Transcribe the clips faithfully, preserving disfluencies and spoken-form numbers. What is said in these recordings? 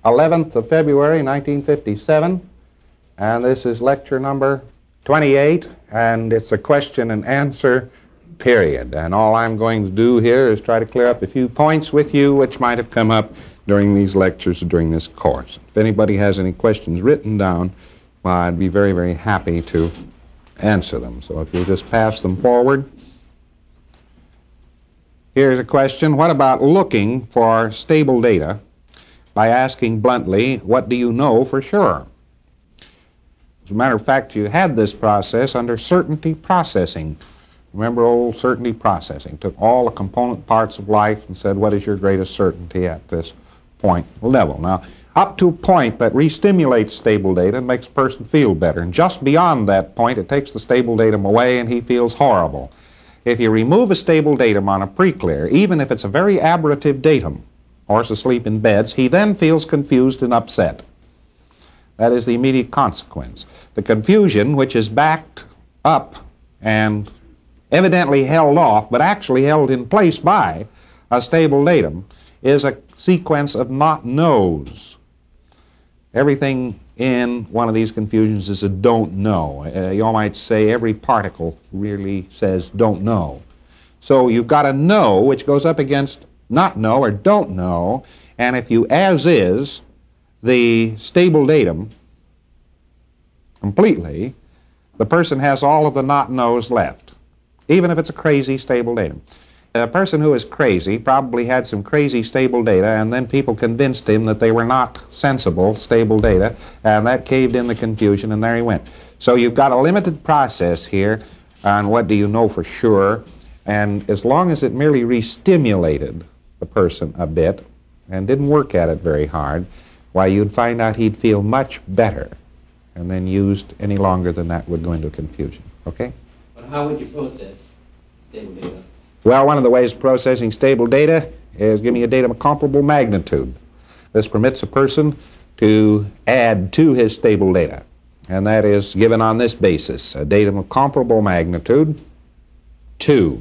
eleventh of February, nineteen fifty-seven, and this is lecture number twenty-eight, and it's a question and answer period. And all I'm going to do here is try to clear up a few points with you which might have come up during these lectures or during this course. If anybody has any questions written down, well, I'd be very, very happy to answer them. So if you'll just pass them forward. Here's a question. What about looking for stable data by asking bluntly, what do you know for sure? As a matter of fact, you had this process under certainty processing. Remember old certainty processing? Took all the component parts of life and said, what is your greatest certainty at this point level? Now, up to a point that re-stimulates stable data and makes a person feel better. And just beyond that point, it takes the stable datum away and he feels horrible. If you remove a stable datum on a pre-clear, even if it's a very aberrative datum, horse asleep in beds, he then feels confused and upset. That is the immediate consequence. The confusion, which is backed up and evidently held off, but actually held in place by a stable datum, is a sequence of not knows. Everything in one of these confusions is a don't know. Uh, you might say every particle really says don't know. So you've got a know which goes up against not know or don't know, and if you as is the stable datum completely, the person has all of the not knows left, even if it's a crazy stable datum. A person who is crazy probably had some crazy stable data, and then people convinced him that they were not sensible stable data, and that caved in the confusion, and there he went. So you've got a limited process here on what do you know for sure, and as long as it merely re-stimulated the person a bit and didn't work at it very hard, why, you'd find out he'd feel much better, and then used any longer than that would go into confusion. Okay? But how would you process stable data? Well, one of the ways of processing stable data is giving a datum of comparable magnitude. This permits a person to add to his stable data, and that is given on this basis, a datum of comparable magnitude, two.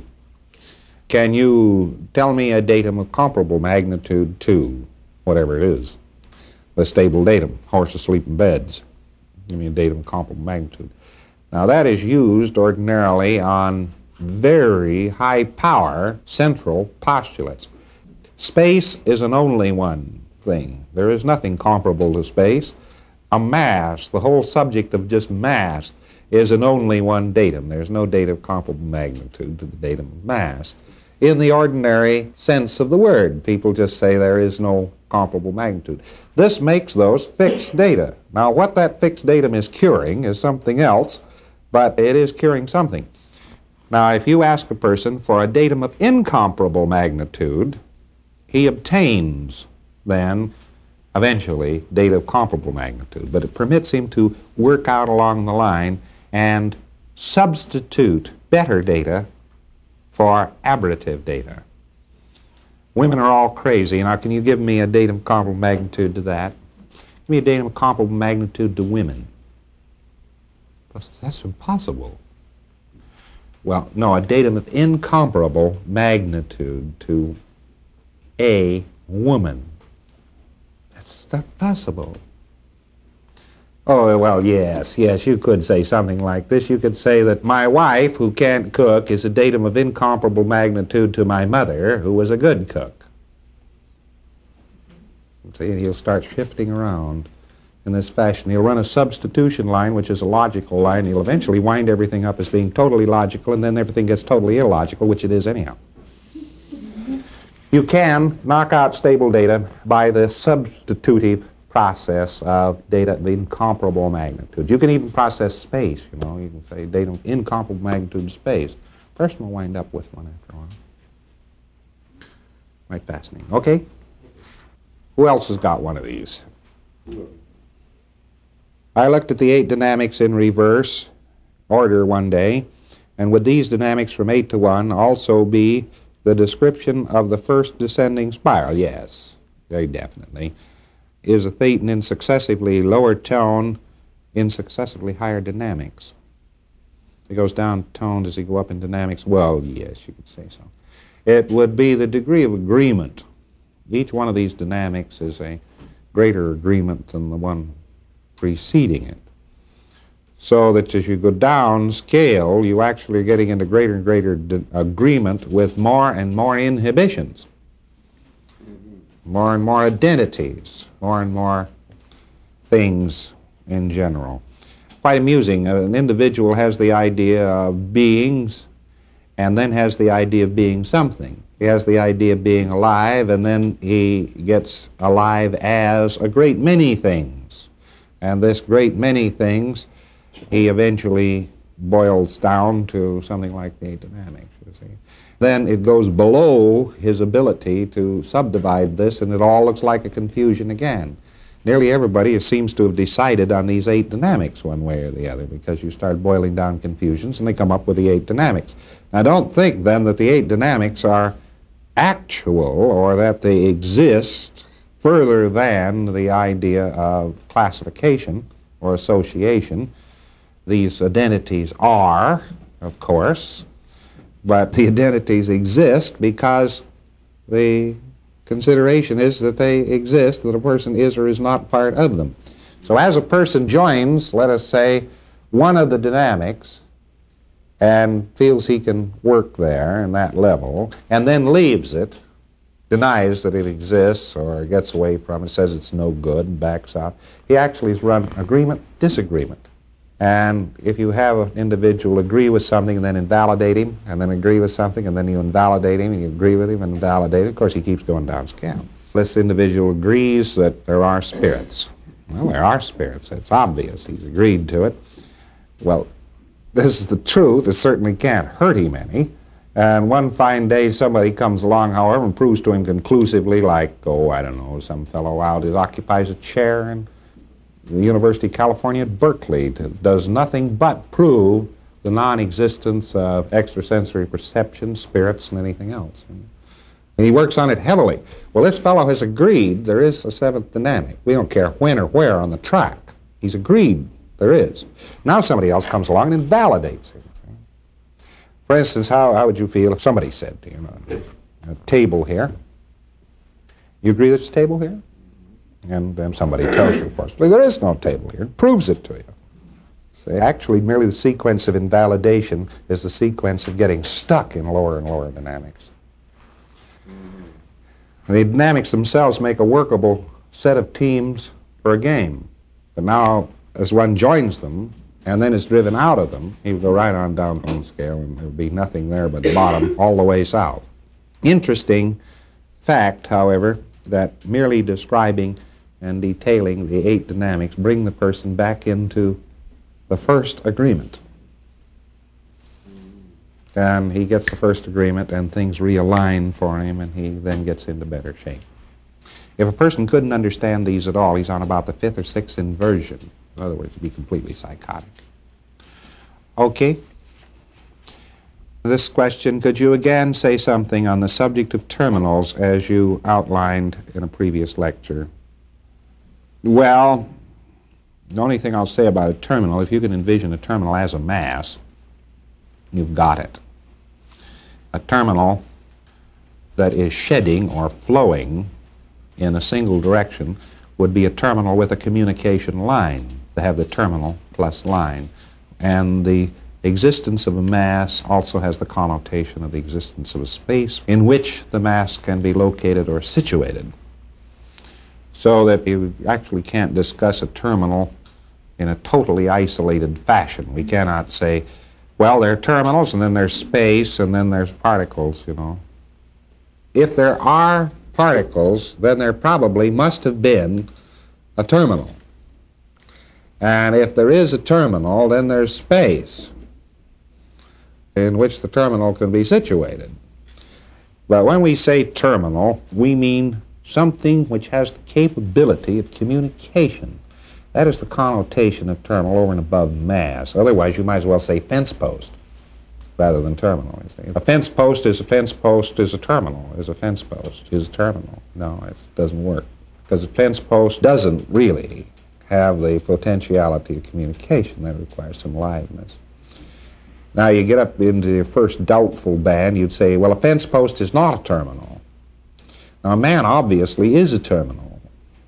Can you tell me a datum of comparable magnitude two, whatever it is? The stable datum, horse asleep in beds. Give me a datum of comparable magnitude. Now that is used ordinarily on very high power central postulates. Space is an only one thing. There is nothing comparable to space. A mass, the whole subject of just mass, is an only one datum. There's no datum of comparable magnitude to the datum of mass. In the ordinary sense of the word, people just say there is no comparable magnitude. This makes those fixed data. Now what that fixed datum is curing is something else, but it is curing something. Now, if you ask a person for a datum of incomparable magnitude, he obtains, then, eventually, data of comparable magnitude. But it permits him to work out along the line and substitute better data for aberrative data. Women are all crazy. Now, can you give me a datum of comparable magnitude to that? Give me a datum of comparable magnitude to women. That's impossible. Well, no, a datum of incomparable magnitude to a woman. That's not possible. Oh, well, yes, yes, you could say something like this. You could say that my wife, who can't cook, is a datum of incomparable magnitude to my mother, who was a good cook. See, and he'll start shifting around in this fashion. He'll run a substitution line, which is a logical line. He'll eventually wind everything up as being totally logical, and then everything gets totally illogical, which it is anyhow. You can knock out stable data by the substitutive process of data of incomparable magnitude. You can even process space, you know. You can say data of incomparable magnitude of space. A person will wind up with one after a while. Quite fascinating. Okay? Who else has got one of these? I looked at the eight dynamics in reverse order one day, and would these dynamics from eight to one also be the description of the first descending spiral? Yes, very definitely. Is a thetan in successively lower tone in successively higher dynamics? It goes down tone, does he go up in dynamics? Well, yes, you could say so. It would be the degree of agreement. Each one of these dynamics is a greater agreement than the one preceding it. So that as you go down scale, you actually are getting into greater and greater agreement with more and more inhibitions, more and more identities, more and more things in general. Quite amusing. An individual has the idea of beings and then has the idea of being something. He has the idea of being alive, and then he gets alive as a great many things. And this great many things he eventually boils down to something like the eight dynamics, you see. Then it goes below his ability to subdivide this, and it all looks like a confusion again. Nearly everybody seems to have decided on these eight dynamics one way or the other, because you start boiling down confusions and they come up with the eight dynamics. Now, don't think then that the eight dynamics are actual or that they exist further than the idea of classification or association. These identities are, of course, but the identities exist because the consideration is that they exist, that a person is or is not part of them. So as a person joins, let us say, one of the dynamics and feels he can work there in that level, and then leaves it, denies that it exists or gets away from it, says it's no good, backs out, he actually has run agreement, disagreement. And if you have an individual agree with something and then invalidate him, and then agree with something, and then you invalidate him, and you agree with him and invalidate him, of course he keeps going down scale. This individual agrees that there are spirits. Well, there are spirits. It's obvious. He's agreed to it. Well, this is the truth. It certainly can't hurt him any. And one fine day somebody comes along, however, and proves to him conclusively, like, oh, I don't know, some fellow out who occupies a chair in the University of California at Berkeley, does nothing but prove the non-existence of extrasensory perception, spirits, and anything else. And he works on it heavily. Well, this fellow has agreed there is a seventh dynamic. We don't care when or where on the track. He's agreed there is. Now somebody else comes along and invalidates him. For instance, how, how would you feel if somebody said to you, a, a table here, you agree there's a table here? And then somebody tells you, forcibly, there is no table here, and proves it to you. See, actually, merely the sequence of invalidation is the sequence of getting stuck in lower and lower dynamics. Mm-hmm. The dynamics themselves make a workable set of teams for a game. But now, as one joins them, and then is driven out of them, he will go right on down on the scale, and there will be nothing there but the bottom all the way south. Interesting fact, however, that merely describing and detailing the eight dynamics bring the person back into the first agreement. And he gets the first agreement and things realign for him, and he then gets into better shape. If a person couldn't understand these at all, he's on about the fifth or sixth inversion. In other words, he'd be completely psychotic. Okay. This question, could you again say something on the subject of terminals as you outlined in a previous lecture? Well, the only thing I'll say about a terminal, if you can envision a terminal as a mass, you've got it. A terminal that is shedding or flowing in a single direction would be a terminal with a communication line, to have the terminal plus line. And the existence of a mass also has the connotation of the existence of a space in which the mass can be located or situated. So that you actually can't discuss a terminal in a totally isolated fashion. We cannot say, well, there are terminals, and then there's space, and then there's particles, you know. If there are particles, then there probably must have been a terminal. And if there is a terminal, then there's space in which the terminal can be situated. But when we say terminal, we mean something which has the capability of communication. That is the connotation of terminal over and above mass. Otherwise, you might as well say fence post rather than terminal. You see. A fence post is a fence post is a terminal, is a fence post, is a terminal. No, it doesn't work. Because a fence post doesn't really have the potentiality of communication. That requires some liveness. Now, you get up into your first doubtful band, you'd say, well, a fence post is not a terminal. Now, a man obviously is a terminal.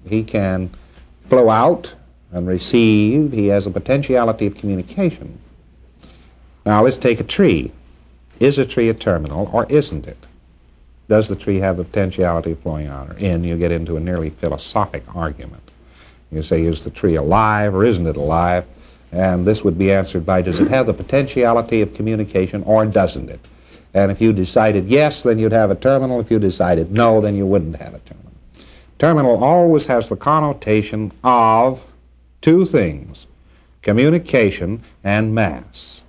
He can flow out and receive. He has a potentiality of communication. Now let's take a tree. Is a tree a terminal or isn't it? Does the tree have the potentiality of flowing out or in? You get into a nearly philosophic argument. You say, is the tree alive or isn't it alive? And this would be answered by, does it have the potentiality of communication or doesn't it? And if you decided yes, then you'd have a terminal. If you decided no, then you wouldn't have a terminal. Terminal always has the connotation of two things, communication and mass.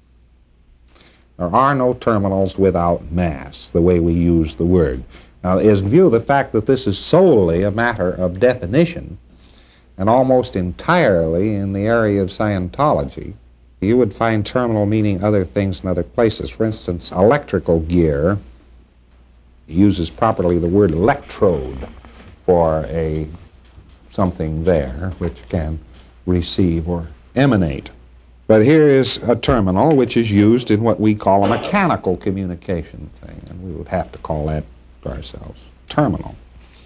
There are no terminals without mass, the way we use the word. Now, in view of the fact that this is solely a matter of definition, and almost entirely in the area of Scientology, you would find terminal meaning other things in other places. For instance, electrical gear uses properly the word electrode for a something there which can receive or emanate. But here is a terminal which is used in what we call a mechanical communication thing, and we would have to call that to ourselves terminal.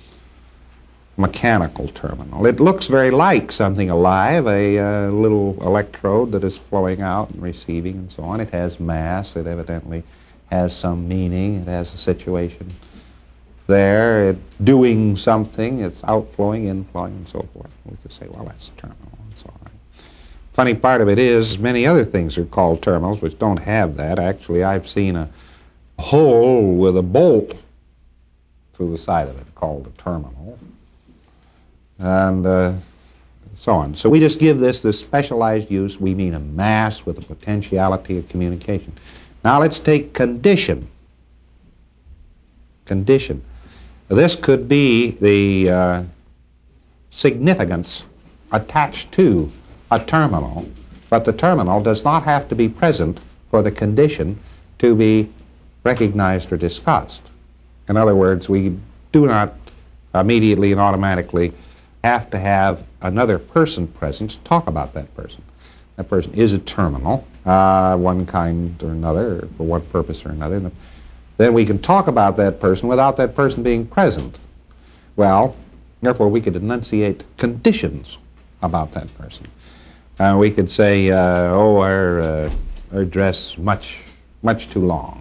Mechanical terminal. It looks very like something alive, a uh, little electrode that is flowing out and receiving and so on. It has mass. It evidently has some meaning. It has a situation there. It's doing something. It's outflowing, inflowing, and so forth. We could say, well, that's terminal. That's all right. Funny part of it is many other things are called terminals which don't have that. Actually, I've seen a hole with a bolt through the side of it called a terminal. And uh, so on. So we just give this this specialized use. We mean a mass with a potentiality of communication. Now let's take condition. Condition. This could be the uh, significance attached to a terminal, but the terminal does not have to be present for the condition to be recognized or discussed. In other words, we do not immediately and automatically have to have another person present to talk about that person. That person is a terminal, uh, one kind or another, for one purpose or another. And then we can talk about that person without that person being present. Well, therefore we could enunciate conditions about that person. Uh, we could say, uh, oh, her, uh, her dress much, much too long.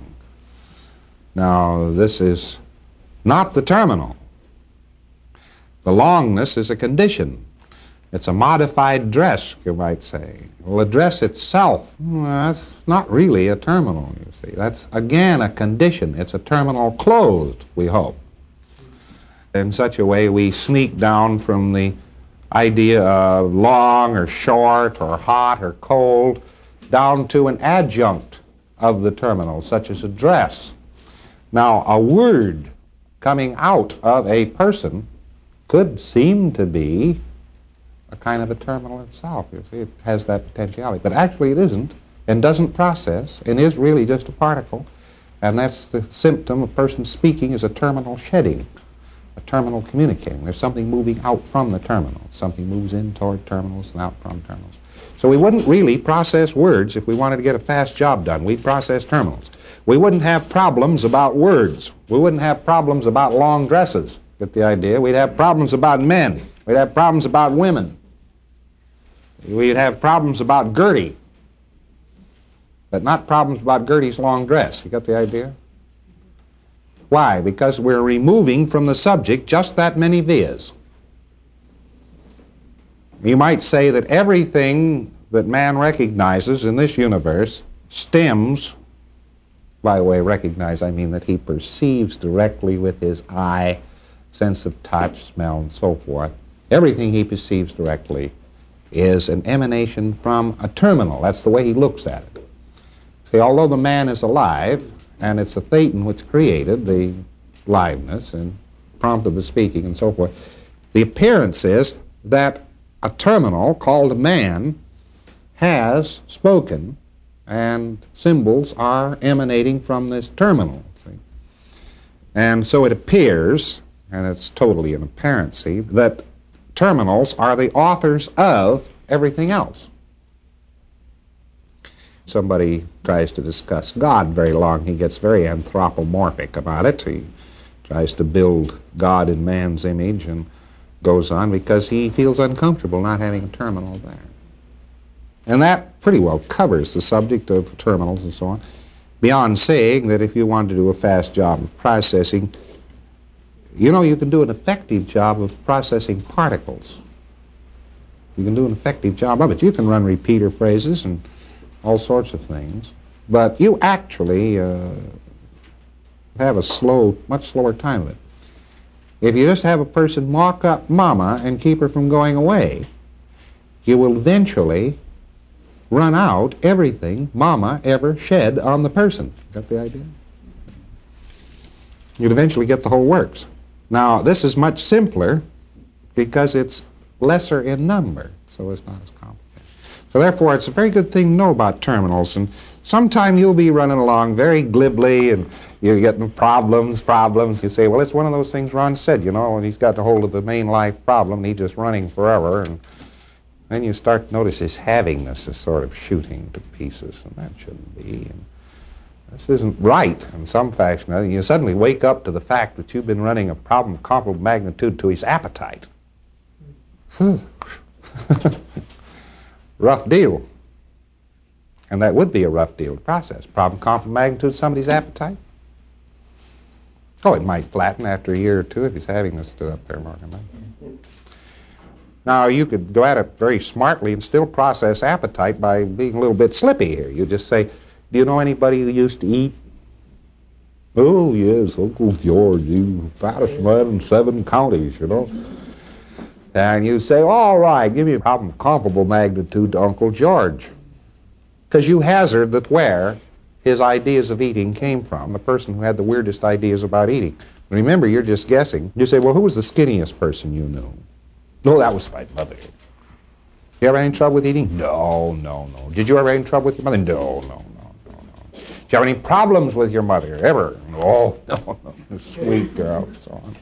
Now, this is not the terminal. The longness is a condition. It's a modified dress, you might say. Well, the dress itself, well, that's not really a terminal, you see. That's, again, a condition. It's a terminal clothed, we hope. In such a way, we sneak down from the idea of long or short or hot or cold down to an adjunct of the terminal, such as a dress. Now, a word coming out of a person could seem to be a kind of a terminal itself. You see, it has that potentiality. But actually it isn't, and doesn't process, and is really just a particle. And that's the symptom of a person speaking is a terminal shedding, a terminal communicating. There's something moving out from the terminal. Something moves in toward terminals and out from terminals. So we wouldn't really process words if we wanted to get a fast job done. We'd process terminals. We wouldn't have problems about words. We wouldn't have problems about long dresses. Get the idea? We'd have problems about men. We'd have problems about women. We'd have problems about Gertie, but not problems about Gertie's long dress. You got the idea? Why? Because we're removing from the subject just that many vias. You might say that everything that man recognizes in this universe stems, by the way, recognize, I mean that he perceives directly with his eye, sense of touch, smell, and so forth. Everything he perceives directly is an emanation from a terminal. That's the way he looks at it. See, although the man is alive, and it's the thetan which created the liveness and prompted the speaking and so forth, the appearance is that a terminal called man has spoken, and symbols are emanating from this terminal. See? And so it appears, and it's totally an apparency, that terminals are the authors of everything else. Somebody tries to discuss God very long, he gets very anthropomorphic about it. He tries to build God in man's image and goes on because he feels uncomfortable not having a terminal there. And that pretty well covers the subject of terminals and so on, beyond saying that if you want to do a fast job of processing, you know, you can do an effective job of processing particles. You can do an effective job of it. You can run repeater phrases and all sorts of things, but you actually uh, have a slow, much slower time of it. If you just have a person mock up mama and keep her from going away, you will eventually run out everything mama ever shed on the person. Got the idea? You'd eventually get the whole works. Now, this is much simpler because it's lesser in number, so it's not as complicated. So therefore, it's a very good thing to know about terminals, and sometime you'll be running along very glibly, and you're getting problems, problems. You say, well, it's one of those things Ron said, you know, and he's got a hold of the main life problem, and he's just running forever, and then you start to notice his havingness is sort of shooting to pieces, and that shouldn't be. And this isn't right in some fashion. And you suddenly wake up to the fact that you've been running a problem of comparable magnitude to his appetite. Rough deal. And that would be a rough deal to process. Problem comparable magnitude to somebody's appetite? Oh, it might flatten after a year or two if his havingness stood up there more than that. Now, you could go at it very smartly and still process appetite by being a little bit slippy here. You just say, do you know anybody who used to eat? Oh, yes, Uncle George, you fattest man in seven counties, you know. And you say, all right, give me a problem of comparable magnitude to Uncle George. Because you hazard that where his ideas of eating came from, the person who had the weirdest ideas about eating. Remember, you're just guessing. You say, well, who was the skinniest person you knew? No, that was my mother. You ever have any trouble with eating? No, no, no. Did you ever have any trouble with your mother? No, no, no, no, no. Did you have any problems with your mother? Ever? No, no, no. Sweet girl, and so on.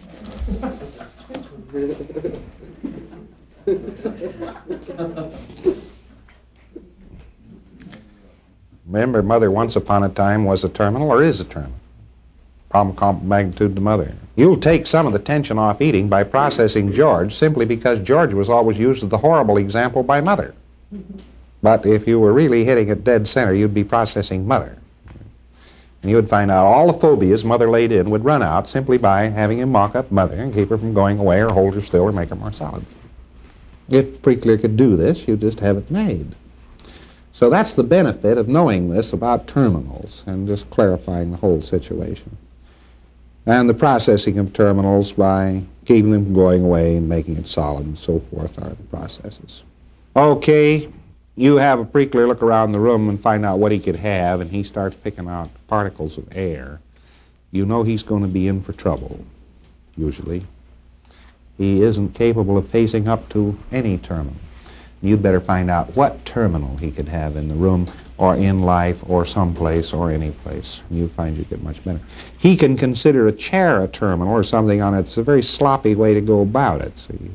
Remember, mother once upon a time was a terminal, or is a terminal. Problem comparable magnitude to mother. You'll take some of the tension off eating by processing George simply because George was always used as the horrible example by mother. But if you were really hitting it dead center, you'd be processing mother. And you would find out all the phobias mother laid in would run out simply by having him mock up mother and keep her from going away or hold her still or make her more solid. If Preclear could do this, you'd just have it made. So that's the benefit of knowing this about terminals and just clarifying the whole situation. And the processing of terminals by keeping them from going away and making it solid and so forth are the processes. Okay, you have a Preclear look around the room and find out what he could have, and he starts picking out particles of air. You know he's going to be in for trouble, usually. He isn't capable of facing up to any terminal. You'd better find out what terminal he could have in the room or in life or someplace or any place. You'll find you get much better. He can consider a chair a terminal or something on it. It's a very sloppy way to go about it. See,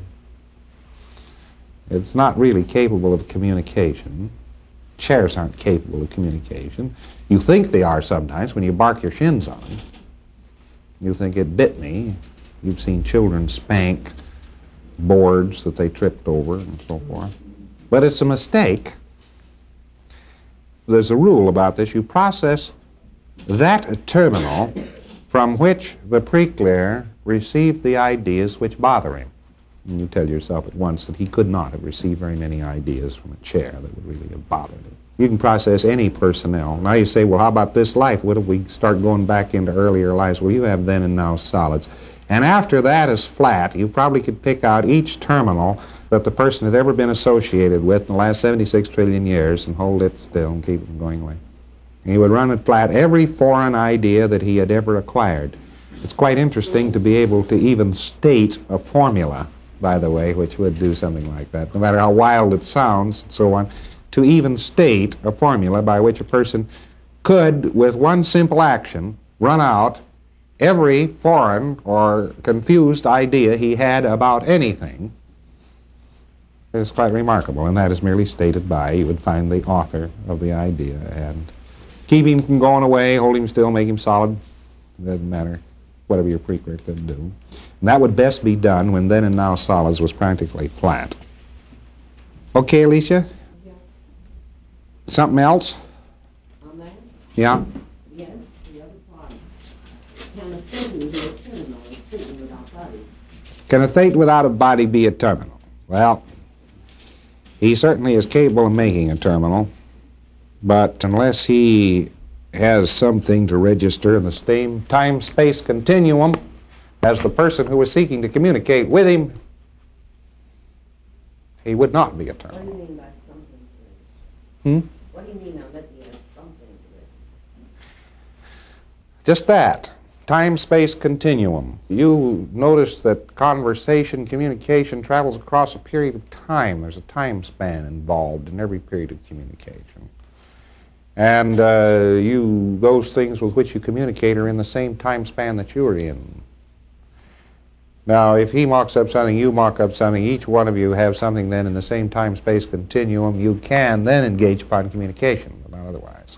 it's not really capable of communication. Chairs aren't capable of communication. You think they are sometimes when you bark your shins on them. You think it bit me. You've seen children spank boards that they tripped over and so forth. But it's a mistake. There's a rule about this. You process that terminal from which the Preclear received the ideas which bother him. And you tell yourself at once that he could not have received very many ideas from a chair that would really have bothered him. You can process any personnel. Now you say, well, how about this life? What if we start going back into earlier lives? Well, you have then and now solids. And after that is flat, you probably could pick out each terminal that the person had ever been associated with in the last seventy-six trillion years and hold it still and keep it from going away. And he would run it flat every foreign idea that he had ever acquired. It's quite interesting to be able to even state a formula, by the way, which would do something like that, no matter how wild it sounds and so on, to even state a formula by which a person could, with one simple action, run out every foreign or confused idea he had about anything. It's quite remarkable, and that is merely stated by, you would find the author of the idea, and keep him from going away, hold him still, make him solid. It doesn't matter whatever your pre-clear couldn't do. And that would best be done when then and now solids was practically flat. Okay, Alicia? Yes. Something else? On that? Yeah? Yes, the other part. Can a thing be a terminal and thinking without body? Can a theta without a body be a terminal? Well, he certainly is capable of making a terminal, but unless he has something to register in the same time-space continuum as the person who was seeking to communicate with him, he would not be a What do terminal. you mean by something to it? Hmm? What do you mean unless he has something to it? Just that. Time-space continuum. You notice that conversation, communication travels across a period of time. There's a time span involved in every period of communication. And uh, you, those things with which you communicate are in the same time span that you're in. Now, if he marks up something, you mark up something, each one of you have something then in the same time-space continuum, you can then engage upon communication, but not otherwise.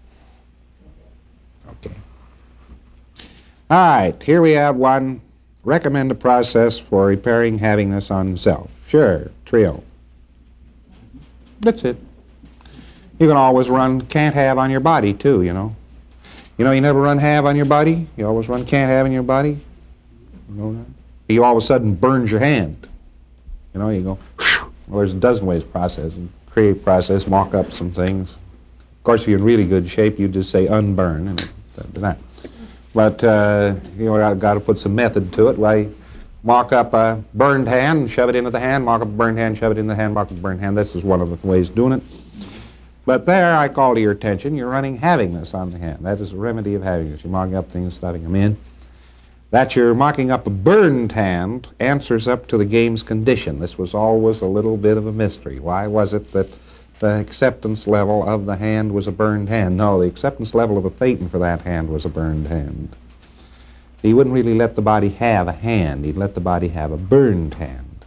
Okay. All right, here we have one. Recommend a process for repairing havingness on self. Sure, trio. That's it. You can always run can't have on your body, too, you know. You know, you never run have on your body. You always run can't have in your body. You know that? You all of a sudden burns your hand. You know, you go, whew. Well, there's a dozen ways to process. Create process, mock up some things. Of course, if you're in really good shape, you just say unburn and do that. But, uh, you know, I've got to put some method to it. Why, mock up a burned hand and shove it into the hand, mock up a burned hand, shove it in the hand, mock up a burned hand. This is one of the ways of doing it. But there, I call to your attention, you're running havingness on the hand. That is a remedy of havingness. You're mocking up things, stuffing them in. That you're mocking up a burned hand answers up to the game's condition. This was always a little bit of a mystery. Why was it that the acceptance level of the hand was a burned hand? No, the acceptance level of a thetan for that hand was a burned hand. He wouldn't really let the body have a hand. He'd let the body have a burned hand.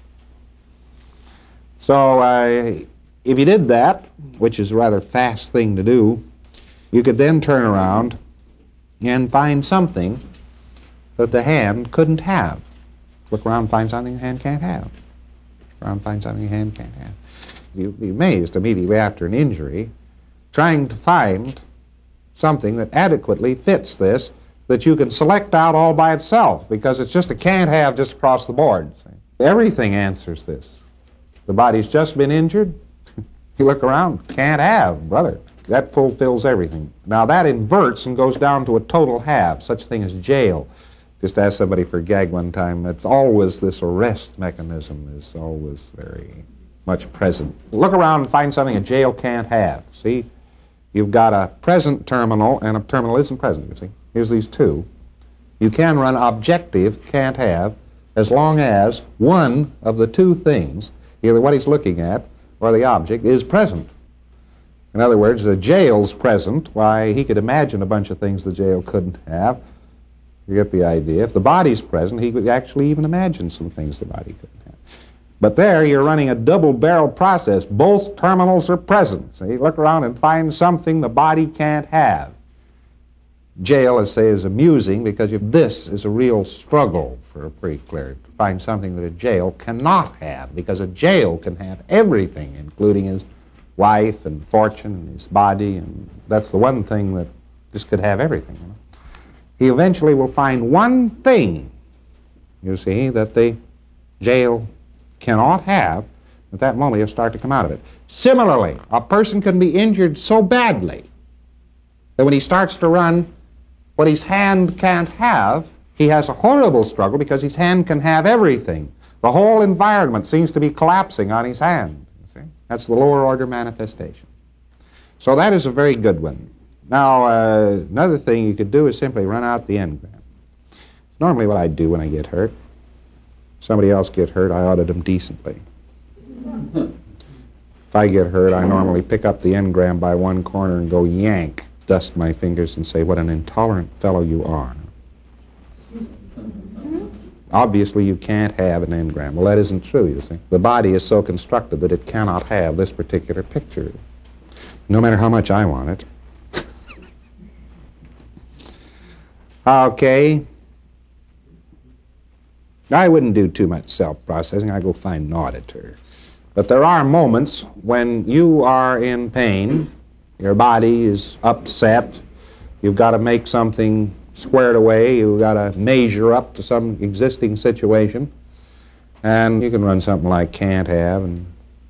So uh, if you did that, which is a rather fast thing to do, you could then turn around and find something that the hand couldn't have. Look around and find something the hand can't have. Look around and find something the hand can't have. You'd be amazed immediately after an injury trying to find something that adequately fits this that you can select out all by itself, because it's just a can't have just across the board. See? Everything answers this. The body's just been injured. You look around, can't have, brother. That fulfills everything. Now that inverts and goes down to a total have, such a thing as jail. Just asked somebody for a gag one time. It's always this arrest mechanism is always very much present. Look around and find something a jail can't have. See? You've got a present terminal and a terminal isn't present, you see. Here's these two. You can run objective can't have as long as one of the two things, either what he's looking at or the object, is present. In other words, the jail's present. Why, he could imagine a bunch of things the jail couldn't have. You get the idea. If the body's present, he could actually even imagine some things the body couldn't have. But there, you're running a double-barrel process. Both terminals are present. So you look around and find something the body can't have. Jail, I say, is amusing because if this is a real struggle for a pre-cleared to find something that a jail cannot have, because a jail can have everything, including his wife and fortune and his body, and that's the one thing that just could have everything. You know? He eventually will find one thing, you see, that the jail cannot have. At that moment, he'll start to come out of it. Similarly, a person can be injured so badly that when he starts to run what his hand can't have, he has a horrible struggle because his hand can have everything. The whole environment seems to be collapsing on his hand. You see? That's the lower order manifestation. So that is a very good one. Now, uh, another thing you could do is simply run out the engram. It's normally what I do when I get hurt. Somebody else get hurt, I audit them decently. If I get hurt, I normally pick up the engram by one corner and go yank, dust my fingers and say, what an intolerant fellow you are. Obviously, you can't have an engram. Well, that isn't true, you see. The body is so constructed that it cannot have this particular picture, no matter how much I want it. Okay. I wouldn't do too much self-processing. I go find an auditor. But there are moments when you are in pain, your body is upset, you've got to make something squared away, you've got to measure up to some existing situation, and you can run something like can't have. And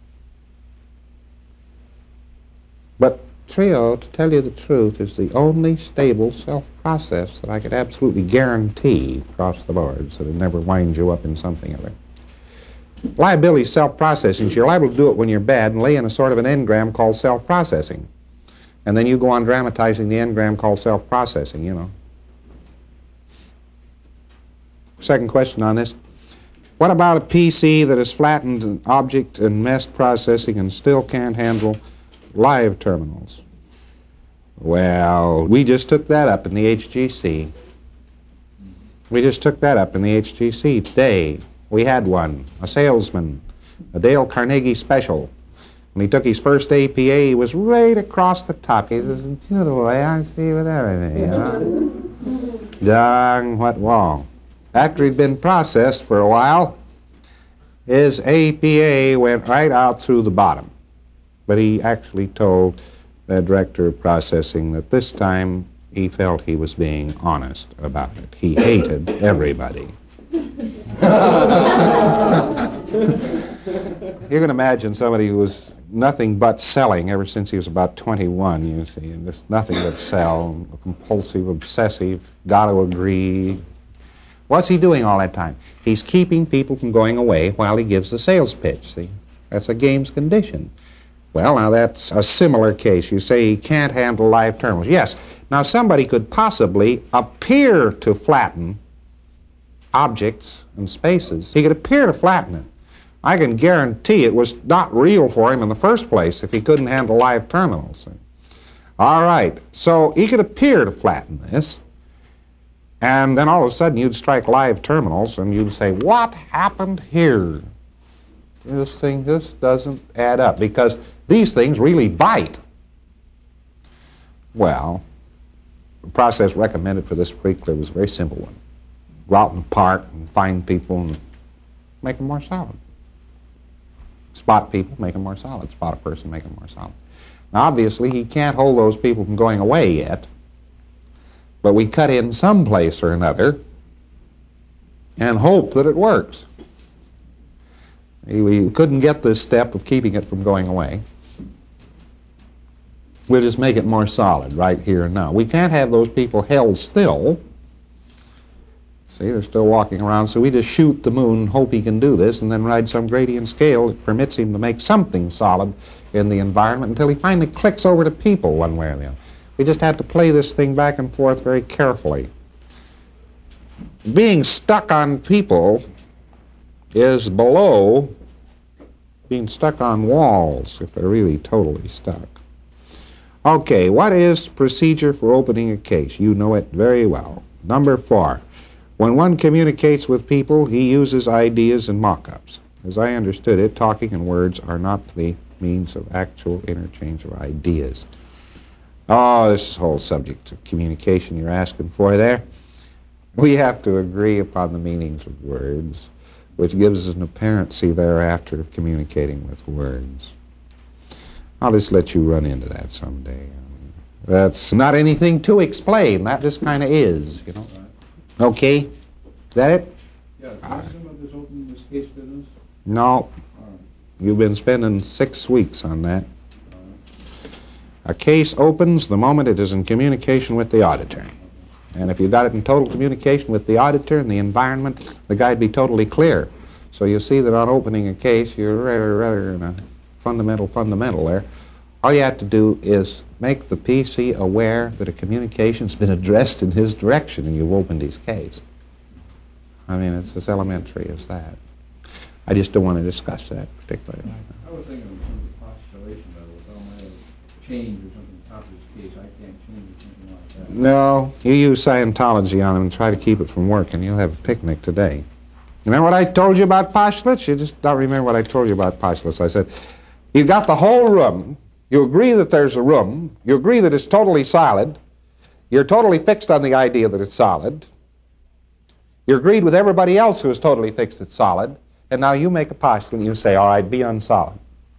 but Trio, to tell you the truth, is the only stable self-process that I could absolutely guarantee across the board, so it never winds you up in something other. Liability self-processing, so you're liable to do it when you're bad and lay in a sort of an engram called self-processing. And then you go on dramatizing the engram called self-processing, you know. Second question on this. What about a P C that is flattened an object and messed processing and still can't handle live terminals? Well, we just took that up in the H G C. We just took that up in the H G C today. We had one, a salesman, a Dale Carnegie special. When he took his first A P A, he was right across the top. He says, beautiful, I see with everything, you know. Darn what wrong. After he'd been processed for a while, his A P A went right out through the bottom. But he actually told the director of processing that this time he felt he was being honest about it. He hated everybody. You can imagine somebody who was nothing but selling ever since he was about twenty-one, you see, and just nothing but sell, compulsive, obsessive, got to agree. What's he doing all that time? He's keeping people from going away while he gives the sales pitch, see? That's a game's condition. Well, now that's a similar case. You say he can't handle live terminals. Yes. Now somebody could possibly appear to flatten objects and spaces. He could appear to flatten it. I can guarantee it was not real for him in the first place if he couldn't handle live terminals. All right. So he could appear to flatten this, and then all of a sudden you'd strike live terminals and you'd say, what happened here? This thing just doesn't add up because these things really bite. Well, the process recommended for this pre-clear was a very simple one. Go out in the park and find people and make them more solid. Spot people, make them more solid. Spot a person, make them more solid. Now, obviously, he can't hold those people from going away yet, but we cut in some place or another and hope that it works. We couldn't get this step of keeping it from going away. We'll just make it more solid right here and now. We can't have those people held still. See, they're still walking around, so we just shoot the moon and hope he can do this and then ride some gradient scale that permits him to make something solid in the environment until he finally clicks over to people one way or the other. We just have to play this thing back and forth very carefully. Being stuck on people is below being stuck on walls if they're really totally stuck. Okay, what is procedure for opening a case? You know it very well. Number four. When one communicates with people, he uses ideas and mock-ups. As I understood it, talking and words are not the means of actual interchange of ideas. Oh, this whole subject of communication you're asking for there. We have to agree upon the meanings of words, which gives us an apparency thereafter of communicating with words. I'll just let you run into that someday. That's not anything to explain. That just kind of is, you know. Okay? Is that it? Yeah, is there some of this opening this case business? No. All right. You've been spending six weeks on that. All right. A case opens the moment it is in communication with the auditor. And if you got it in total communication with the auditor and the environment, the guy'd be totally clear. So you see that on opening a case, you're rather, rather in a fundamental, fundamental there. All you have to do is make the P C aware that a communication's been addressed in his direction and you've opened his case. I mean, it's as elementary as that. I just don't want to discuss that particularly. I was thinking of some postulation that was on my change or something top of this case. I can't change or something like that. No, you use Scientology on him and try to keep it from working. You'll have a picnic today. Remember what I told you about postulates? You just don't remember what I told you about postulates. I said, you got the whole room. You agree that there's a room. You agree that it's totally solid. You're totally fixed on the idea that it's solid. You agreed with everybody else who was totally fixed at solid, and now you make a postulate and you say, all right, be unsolid.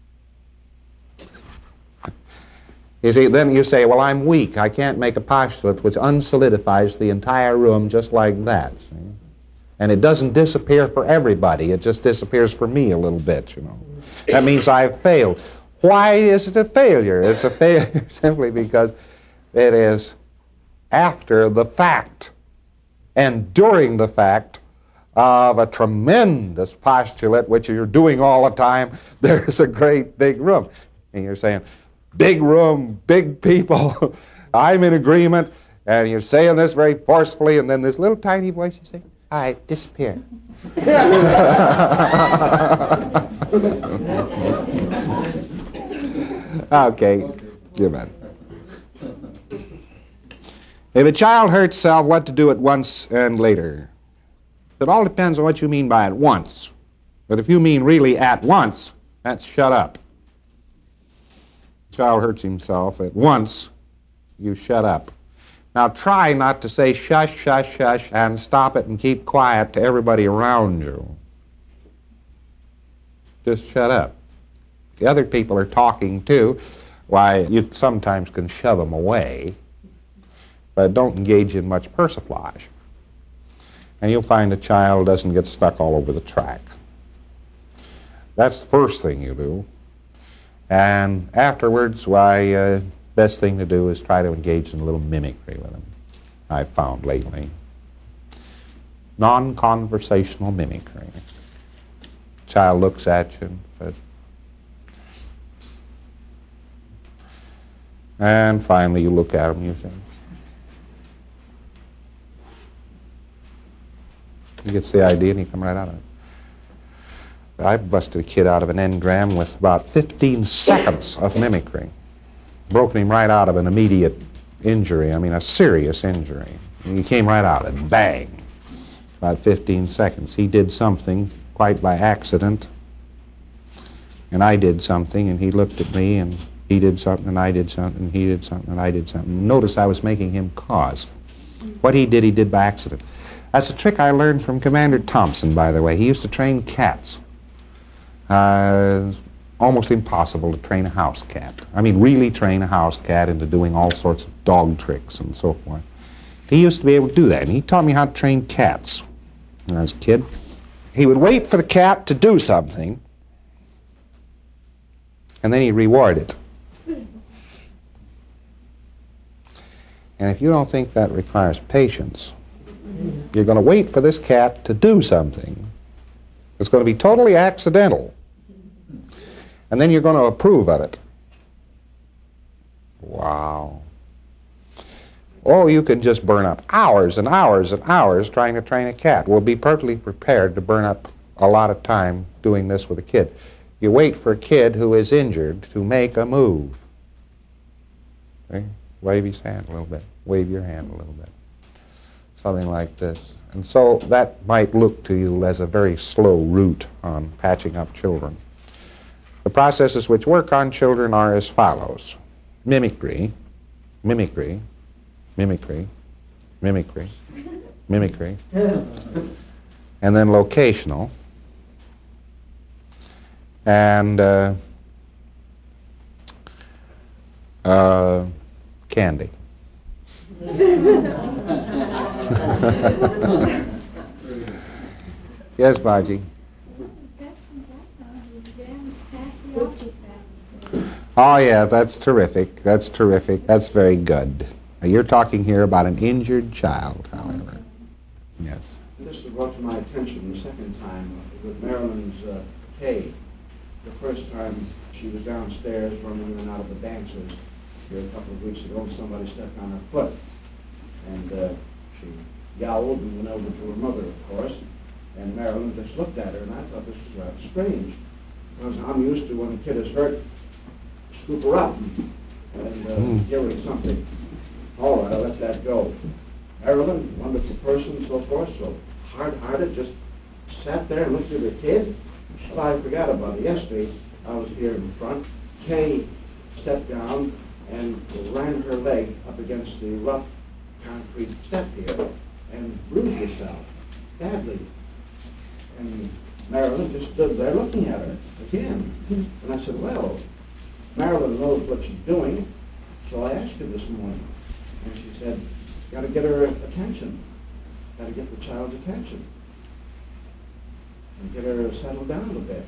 You see, then you say, well, I'm weak. I can't make a postulate which unsolidifies the entire room just like that. See? And it doesn't disappear for everybody. It just disappears for me a little bit, you know. That means I've failed. Why is it a failure? It's a failure simply because it is after the fact and during the fact of a tremendous postulate which you're doing all the time. There's a great big room. And you're saying, big room, big people, I'm in agreement, and you're saying this very forcefully, and then this little tiny voice, you say, all right, disappear. Okay, give it. If a child hurts self, what to do at once and later? It all depends on what you mean by at once. But if you mean really at once, that's shut up. Child hurts himself at once, you shut up. Now try not to say shush, shush, shush, and stop it and keep quiet to everybody around you. Just shut up. If the other people are talking too, why, you sometimes can shove them away, but don't engage in much persiflage. And you'll find the child doesn't get stuck all over the track. That's the first thing you do. And afterwards, why, uh, best thing to do is try to engage in a little mimicry with them, I've found lately. Non-conversational mimicry. Child looks at you and says, and finally you look at him and you say, he gets the idea and he comes right out of it. I busted a kid out of an engram with about fifteen seconds of mimicry. Broken him right out of an immediate injury, I mean a serious injury. And he came right out of it, bang. About fifteen seconds. He did something quite by accident, and I did something, and he looked at me, and he did something, and I did something, and he did something, and I did something. Notice I was making him cause. What he did, he did by accident. That's a trick I learned from Commander Thompson, by the way. He used to train cats. Uh, almost impossible to train a house cat. I mean, really train a house cat into doing all sorts of dog tricks and so forth. He used to be able to do that, and he taught me how to train cats when I was a kid. He would wait for the cat to do something, and then he'd reward it. And if you don't think that requires patience, you're going to wait for this cat to do something. It's going to be totally accidental. And then you're going to approve of it. Wow. Oh, you can just burn up hours and hours and hours trying to train a cat. We'll be perfectly prepared to burn up a lot of time doing this with a kid. You wait for a kid who is injured to make a move. Okay? Wave his hand a little bit. Wave your hand a little bit. Something like this. And so that might look to you as a very slow route on patching up children. The processes which work on children are as follows. Mimicry, mimicry, mimicry, mimicry, mimicry, and then locational, and uh, uh, candy. Yes, Baji. Oh, yeah, that's terrific. That's terrific. That's very good. Now, you're talking here about an injured child, however. Yes. This was brought to my attention the second time with Marilyn's uh, Kay. The first time she was downstairs running in and out of the dancers here a couple of weeks ago, and somebody stepped on her foot. And uh, she yowled and went over to her mother, of course. And Marilyn just looked at her, and I thought this was rather strange. Because I'm used to when a kid is hurt, scoop her up and uh, mm. give her something. All right, I'll let that go. Marilyn, wonderful person and so forth, so hard-hearted, just sat there and looked at her kid. Well, I forgot about it. Yesterday, I was here in front. Kay stepped down and ran her leg up against the rough concrete step here and bruised herself. badly. And Marilyn just stood there looking at her again. And I said, well, Marilyn knows what she's doing, so I asked her this morning. And she said, got to get her attention. Got to get the child's attention. And get her settled down a bit.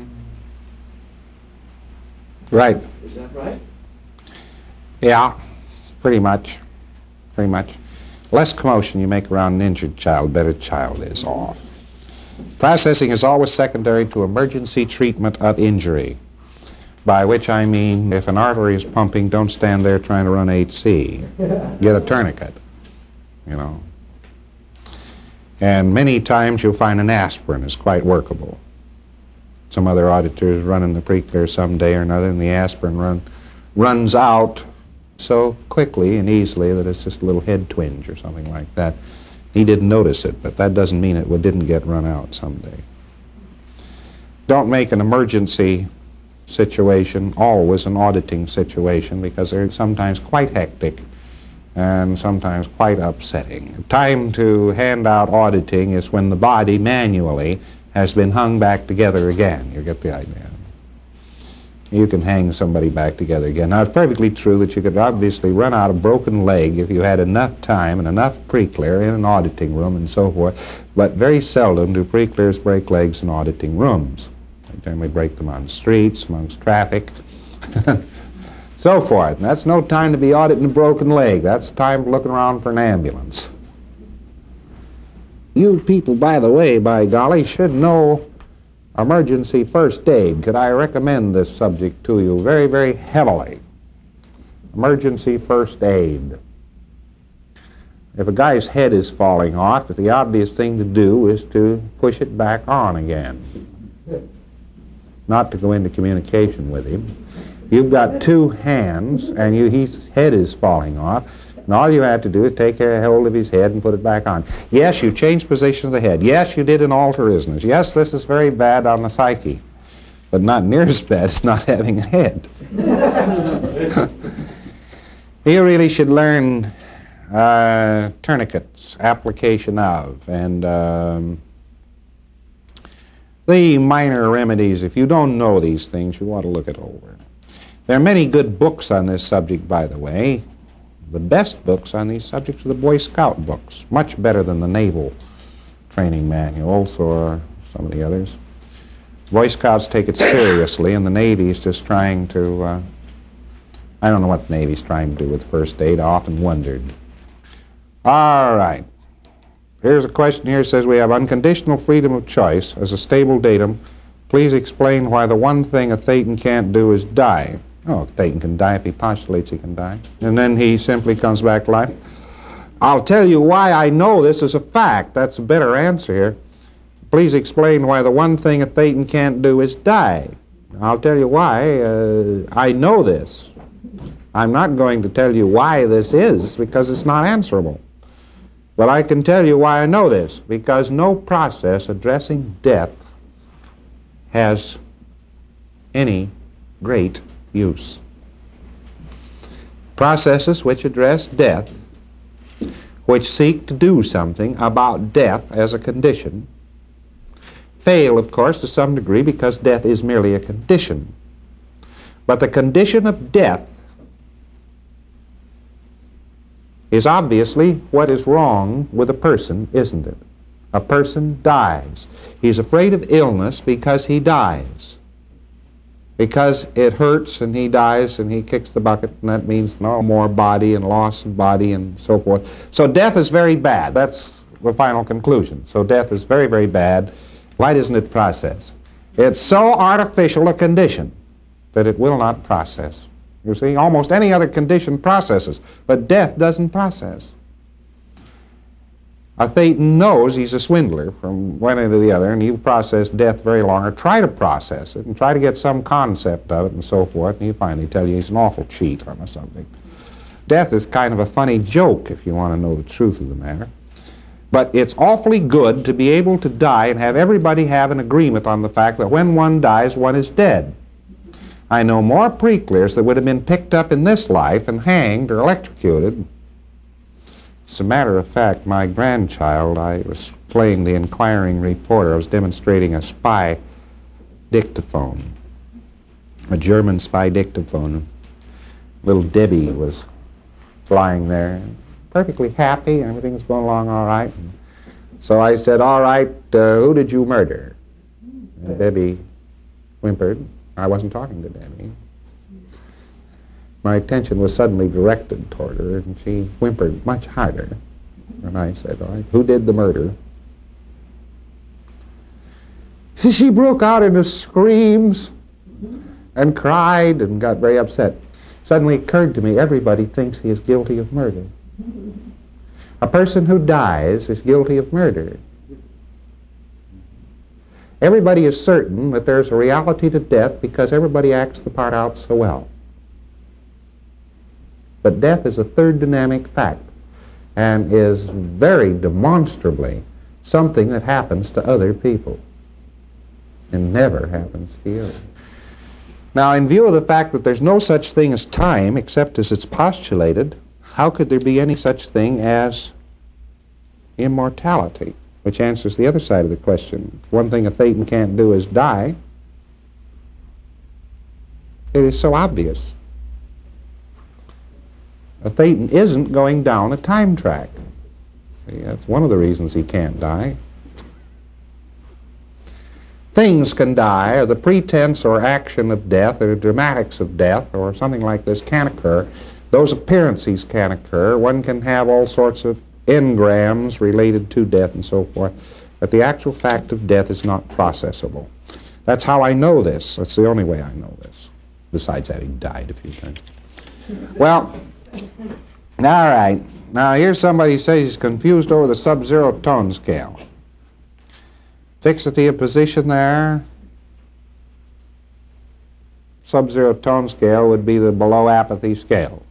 Right. Is that right? Yeah, pretty much. Pretty much. Less commotion you make around an injured child, better child is off. Processing is always secondary to emergency treatment of injury, by which I mean if an artery is pumping, don't stand there trying to run eight C. Get a tourniquet, you know. And many times you'll find an aspirin is quite workable. Some other auditors running the Preclear someday or another, and the aspirin run, runs out so quickly and easily that it's just a little head twinge or something like that. He didn't notice it, but that doesn't mean it didn't get run out someday. Don't make an emergency situation always an auditing situation, because they're sometimes quite hectic and sometimes quite upsetting. Time to hand out auditing is when the body manually has been hung back together again. You get the idea. You can hang somebody back together again. Now, it's perfectly true that you could obviously run out a broken leg if you had enough time and enough Preclear in an auditing room and so forth, but very seldom do Preclears break legs in auditing rooms. They generally break them on streets, amongst traffic, so forth. And that's no time to be auditing a broken leg. That's time for looking around for an ambulance. You people, by the way, by golly, should know emergency first aid. Could I recommend this subject to you very, very heavily? Emergency first aid. If a guy's head is falling off, the obvious thing to do is to push it back on again. Not to go into communication with him. You've got two hands, and you, his head is falling off, and all you have to do is take a hold of his head and put it back on. Yes, you changed position of the head. Yes, you did an alterismus. Yes, this is very bad on the psyche, but not near as bad as not having a head. You really should learn uh, tourniquets, application of, and um, the minor remedies. If you don't know these things, you ought to look it over. There are many good books on this subject, by the way. The best books on these subjects are the Boy Scout books, much better than the naval training manuals or some of the others. Boy Scouts take it seriously, and the Navy is just trying to, uh, I don't know what the Navy's trying to do with first aid. I often wondered. All right. Here's a question here. It says, we have unconditional freedom of choice as a stable datum. Please explain why the one thing a Thetan can't do is die. Oh, Thetan can die if he postulates he can die. And then he simply comes back to life. I'll tell you why I know this is a fact. That's a better answer here. Please explain why the one thing a Thetan can't do is die. I'll tell you why. Uh, I know this. I'm not going to tell you why this is, because it's not answerable. But I can tell you why I know this, because no process addressing death has any great use. Processes which address death, which seek to do something about death as a condition, fail, of course, to some degree, because death is merely a condition. But the condition of death is obviously what is wrong with a person, isn't it? A person dies. He's afraid of illness because he dies. Because it hurts and he dies and he kicks the bucket, and that means no more body and loss of body and so forth. So death is very bad. That's the final conclusion. So death is very, very bad. Why doesn't it process? It's so artificial a condition that it will not process. You see, almost any other condition processes, but death doesn't process. A Thetan knows he's a swindler from one end to the other, and you process death very long, or try to process it, and try to get some concept of it and so forth, and he finally tell you he's an awful cheat on a subject. Death is kind of a funny joke, if you want to know the truth of the matter. But it's awfully good to be able to die and have everybody have an agreement on the fact that when one dies, one is dead. I know more Preclears that would have been picked up in this life and hanged or electrocuted. As a matter of fact, my grandchild, I was playing the inquiring reporter. I was demonstrating a spy dictaphone, a German spy dictaphone. Little Debbie was lying there, perfectly happy, and everything was going along all right. And so I said, all right, uh, who did you murder? And Debbie whimpered. I wasn't talking to Debbie. My attention was suddenly directed toward her, and she whimpered much harder. And I said, all right, who did the murder? She broke out into screams and cried and got very upset. Suddenly it occurred to me, everybody thinks he is guilty of murder. A person who dies is guilty of murder. Everybody is certain that there's a reality to death because everybody acts the part out so well. But death is a third dynamic fact and is very demonstrably something that happens to other people and never happens to you. Now, in view of the fact that there's no such thing as time except as it's postulated, how could there be any such thing as immortality? Which answers the other side of the question. One thing a Thetan can't do is die. It is so obvious. A Thetan isn't going down a time track. See, that's one of the reasons he can't die. Things can die, or the pretense or action of death, or the dramatics of death, or something like this can occur. Those appearances can occur. One can have all sorts of engrams related to death and so forth. But the actual fact of death is not processable. That's how I know this. That's the only way I know this, besides having died a few times. Well, all right. Now, here's somebody who says he's confused over the sub-zero tone scale. Fixity of position there. Sub-zero tone scale would be the below apathy scale.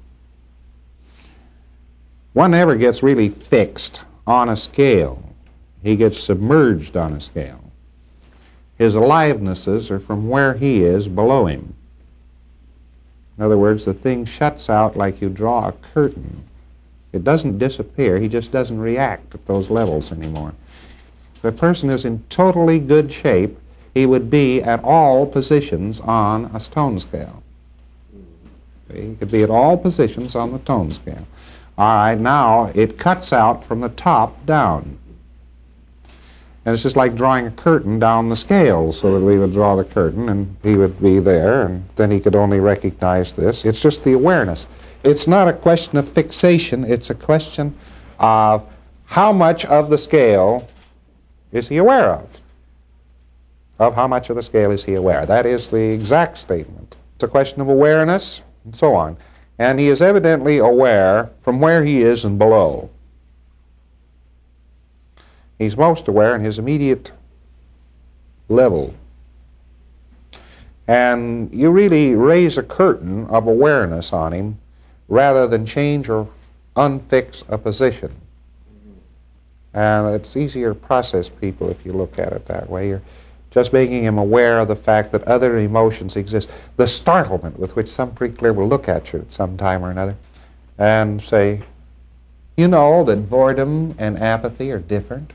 One never gets really fixed on a scale. He gets submerged on a scale. His alivenesses are from where he is below him. In other words, the thing shuts out like you draw a curtain. It doesn't disappear. He just doesn't react at those levels anymore. If a person is in totally good shape, he would be at all positions on a tone scale. See? He could be at all positions on the tone scale. All right, now it cuts out from the top down. And it's just like drawing a curtain down the scale, so that we would draw the curtain and he would be there, and then he could only recognize this. It's just the awareness. It's not a question of fixation. It's a question of how much of the scale is he aware of? Of how much of the scale is he aware? That is the exact statement. It's a question of awareness and so on. And he is evidently aware from where he is and below. He's most aware in his immediate level. And you really raise a curtain of awareness on him rather than change or unfix a position. And it's easier to process people if you look at it that way. You're just making him aware of the fact that other emotions exist. The startlement with which some pre-clear will look at you at some time or another and say, you know that boredom and apathy are different.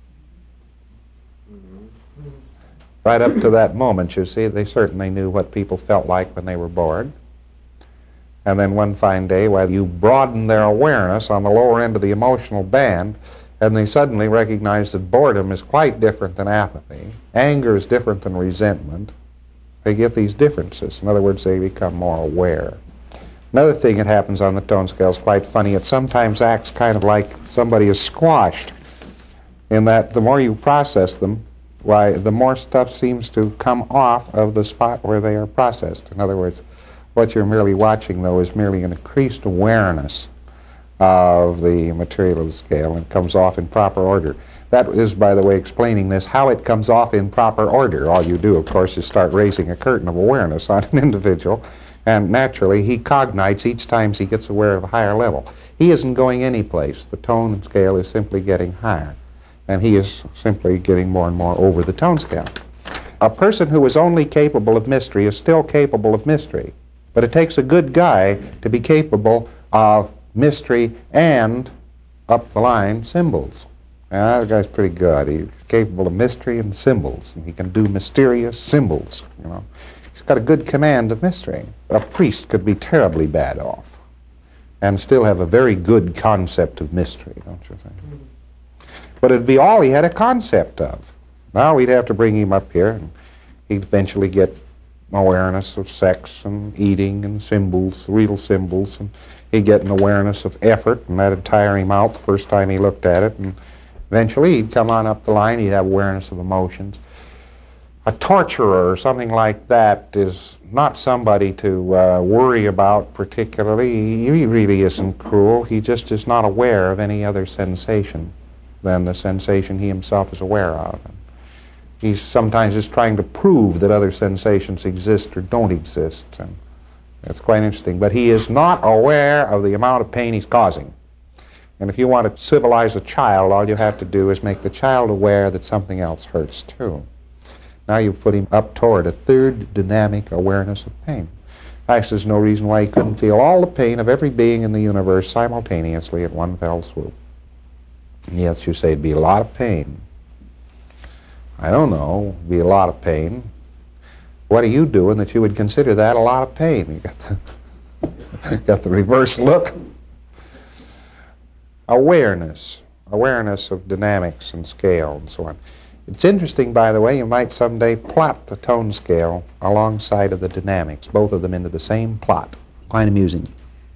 Right up to that moment, you see, they certainly knew what people felt like when they were bored. And then one fine day, while you broaden their awareness on the lower end of the emotional band, and they suddenly recognize that boredom is quite different than apathy. Anger is different than resentment. They get these differences. In other words, they become more aware. Another thing that happens on the tone scale is quite funny. It sometimes acts kind of like somebody is squashed, in that the more you process them, why, the more stuff seems to come off of the spot where they are processed. In other words, what you're merely watching, though, is merely an increased awareness of the material of the scale, and comes off in proper order. That is, by the way, explaining this, how it comes off in proper order. All you do, of course, is start raising a curtain of awareness on an individual, and naturally he cognites each time he gets aware of a higher level. He isn't going anyplace. The tone scale is simply getting higher, and he is simply getting more and more over the tone scale. A person who is only capable of mystery is still capable of mystery, but it takes a good guy to be capable of mystery and up the line symbols. Yeah, that guy's pretty good. He's capable of mystery and symbols, and he can do mysterious symbols, you know. He's got a good command of mystery. A priest could be terribly bad off and still have a very good concept of mystery, don't you think? But it'd be all he had a concept of. Now we'd have to bring him up here, and he'd eventually get awareness of sex and eating and symbols, real symbols, and he'd get an awareness of effort, and that'd tire him out the first time he looked at it, and eventually he'd come on up the line, he'd have awareness of emotions. A torturer or something like that is not somebody to uh, worry about particularly. He really isn't cruel, he just is not aware of any other sensation than the sensation he himself is aware of. He's sometimes just trying to prove that other sensations exist or don't exist, and it's quite interesting. But he is not aware of the amount of pain he's causing. And if you want to civilize a child, all you have to do is make the child aware that something else hurts too. Now you've put him up toward a third dynamic awareness of pain. Actually, there's no reason why he couldn't feel all the pain of every being in the universe simultaneously at one fell swoop. Yes, you say it'd be a lot of pain. I don't know, it'd be a lot of pain. What are you doing that you would consider that a lot of pain? You got the, got the reverse look. Awareness. Awareness of dynamics and scale and so on. It's interesting, by the way, you might someday plot the tone scale alongside of the dynamics, both of them into the same plot. Quite amusing.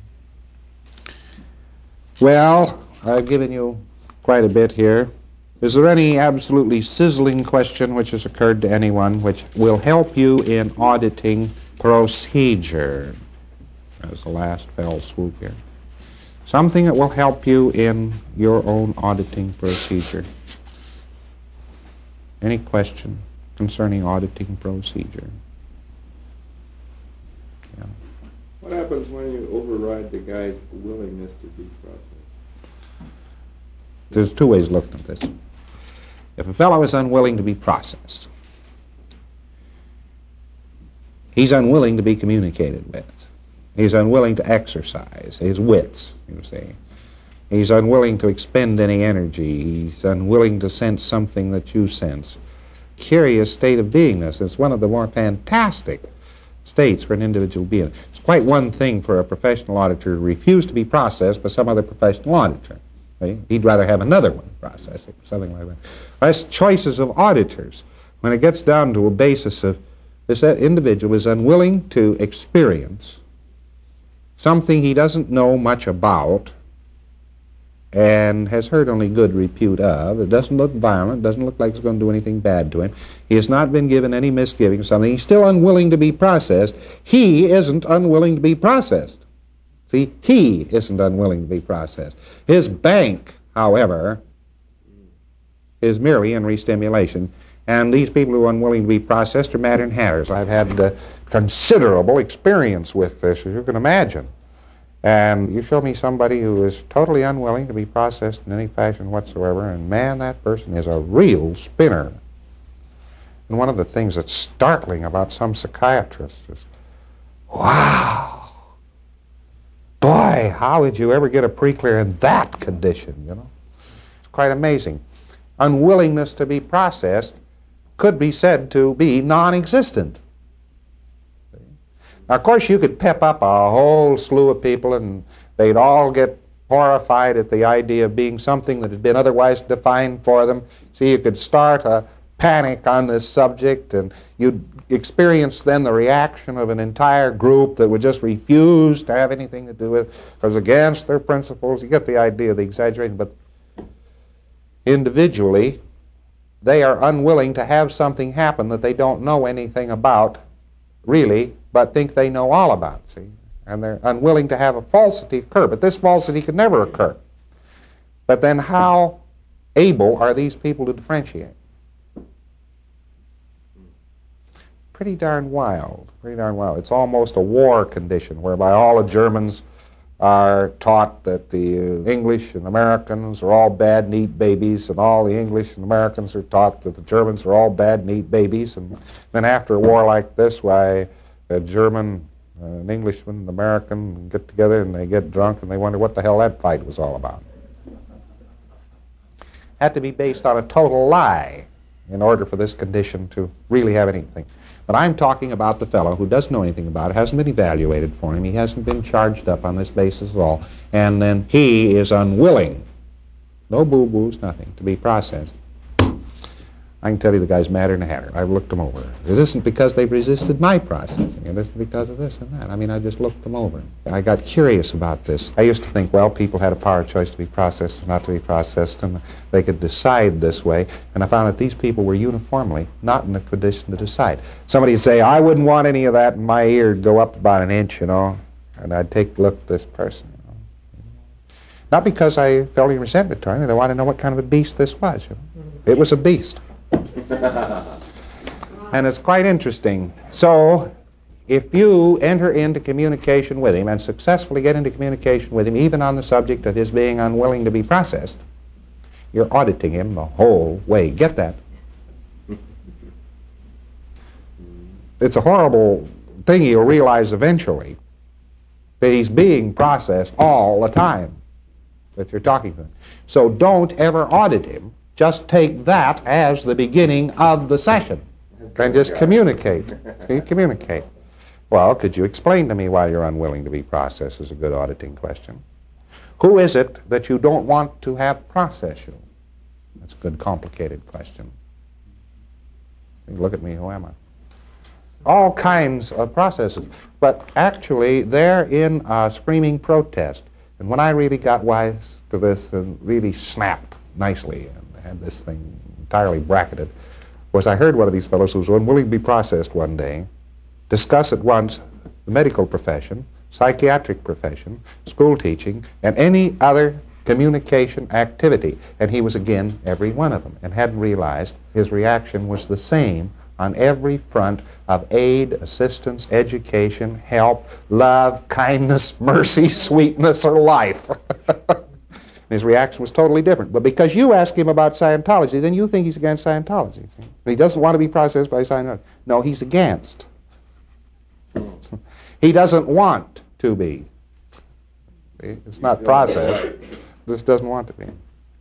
Well, I've given you quite a bit here. Is there any absolutely sizzling question which has occurred to anyone which will help you in auditing procedure? That's the last fell swoop here. Something that will help you in your own auditing procedure. Any question concerning auditing procedure? Yeah. What happens when you override the guy's willingness to be processed? There's two ways of looking at this. If a fellow is unwilling to be processed, he's unwilling to be communicated with. He's unwilling to exercise his wits, you see. He's unwilling to expend any energy. He's unwilling to sense something that you sense. Curious state of beingness. It's one of the more fantastic states for an individual being. It's quite one thing for a professional auditor to refuse to be processed by some other professional auditor. See? He'd rather have another one process it, something like that. That's choices of auditors. When it gets down to a basis of this individual is unwilling to experience something he doesn't know much about and has heard only good repute of. It doesn't look violent, doesn't look like it's going to do anything bad to him. He has not been given any misgivings, something. He's still unwilling to be processed. He isn't unwilling to be processed. See, he isn't unwilling to be processed. His bank, however, is merely in restimulation. And these people who are unwilling to be processed are Madden hatters. I've had uh, considerable experience with this, as you can imagine. And you show me somebody who is totally unwilling to be processed in any fashion whatsoever, and man, that person is a real spinner. And one of the things that's startling about some psychiatrists is, wow, boy, how did you ever get a pre-clear in that condition, you know? It's quite amazing. Unwillingness to be processed could be said to be non-existent. Now, of course, you could pep up a whole slew of people and they'd all get horrified at the idea of being something that had been otherwise defined for them. So you could start a panic on this subject, and you'd experience then the reaction of an entire group that would just refuse to have anything to do with it because against their principles. You get the idea of the exaggeration, but individually, they are unwilling to have something happen that they don't know anything about, really, but think they know all about, see? And they're unwilling to have a falsity occur. But this falsity could never occur. But then how able are these people to differentiate? Pretty darn wild, pretty darn wild. It's almost a war condition whereby all the Germans are taught that the English and Americans are all bad, neat babies, and all the English and Americans are taught that the Germans are all bad, neat babies. And then after a war like this, why a German, uh, an Englishman, an American get together and they get drunk and they wonder what the hell that fight was all about. had to be based on a total lie in order for this condition to really have anything. But I'm talking about the fellow who doesn't know anything about it, hasn't been evaluated for him, he hasn't been charged up on this basis at all, and then he is unwilling, no boo-boos, nothing, to be processed. I can tell you the guy's madder than a hatter. I've looked them over. It isn't because they've resisted my processing. It isn't because of this and that. I mean, I just looked them over. I got curious about this. I used to think, well, people had a power of choice to be processed or not to be processed, and they could decide this way. And I found that these people were uniformly not in the condition to decide. Somebody would say, I wouldn't want any of that in my ear to go up about an inch, you know. And I'd take a look at this person. You know. Not because I felt any resentment toward him. I wanted to know what kind of a beast this was. You know. It was a beast. And it's quite interesting. So, if you enter into communication with him and successfully get into communication with him, even on the subject of his being unwilling to be processed, you're auditing him the whole way. Get that? It's a horrible thing you'll realize eventually, that he's being processed all the time that you're talking to him. So don't ever audit him. Just take that as the beginning of the session and just communicate. See, communicate. Well, could you explain to me why you're unwilling to be processed is a good auditing question. Who is it that you don't want to have process you? That's a good complicated question. You look at me, who am I? All kinds of processes. But actually, they're in a screaming protest. And when I really got wise to this and really snapped nicely, had this thing entirely bracketed, was I heard one of these fellows who was unwilling to be processed one day discuss at once the medical profession, psychiatric profession, school teaching, and any other communication activity. And he was again every one of them and hadn't realized his reaction was the same on every front of aid, assistance, education, help, love, kindness, mercy, sweetness, or life. His reaction was totally different. But because you ask him about Scientology, then you think he's against Scientology. See? He doesn't want to be processed by Scientology. No, he's against. He doesn't want to be. See? It's not processed. This doesn't want to be.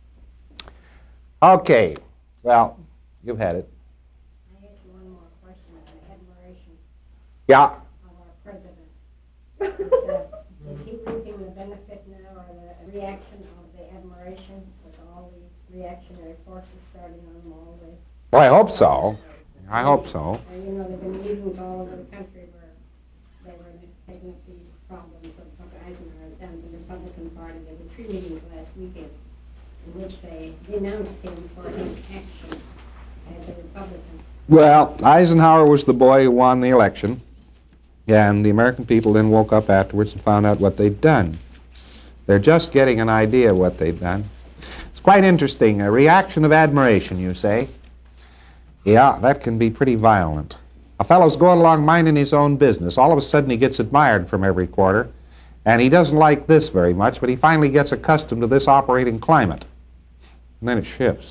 Okay. Well, you've had it. I ask you one more question about admiration Yeah. of our president. uh, is he reaping the benefit now, or the reaction of the admiration with all these reactionary forces starting on him all the way? Well, I hope so. I hope so. And, you know, there have been meetings all over the country where they were taking up these problems of what Eisenhower has done to the Republican Party. There were three meetings last weekend in which they denounced him for his action as a Republican. Well, Eisenhower was the boy who won the election, and the American people then woke up afterwards and found out what they'd done. They're just getting an idea of what they've done. It's quite interesting. A reaction of admiration, you say? Yeah, that can be pretty violent. A fellow's going along minding his own business. All of a sudden he gets admired from every quarter, and he doesn't like this very much, but he finally gets accustomed to this operating climate. And then it shifts.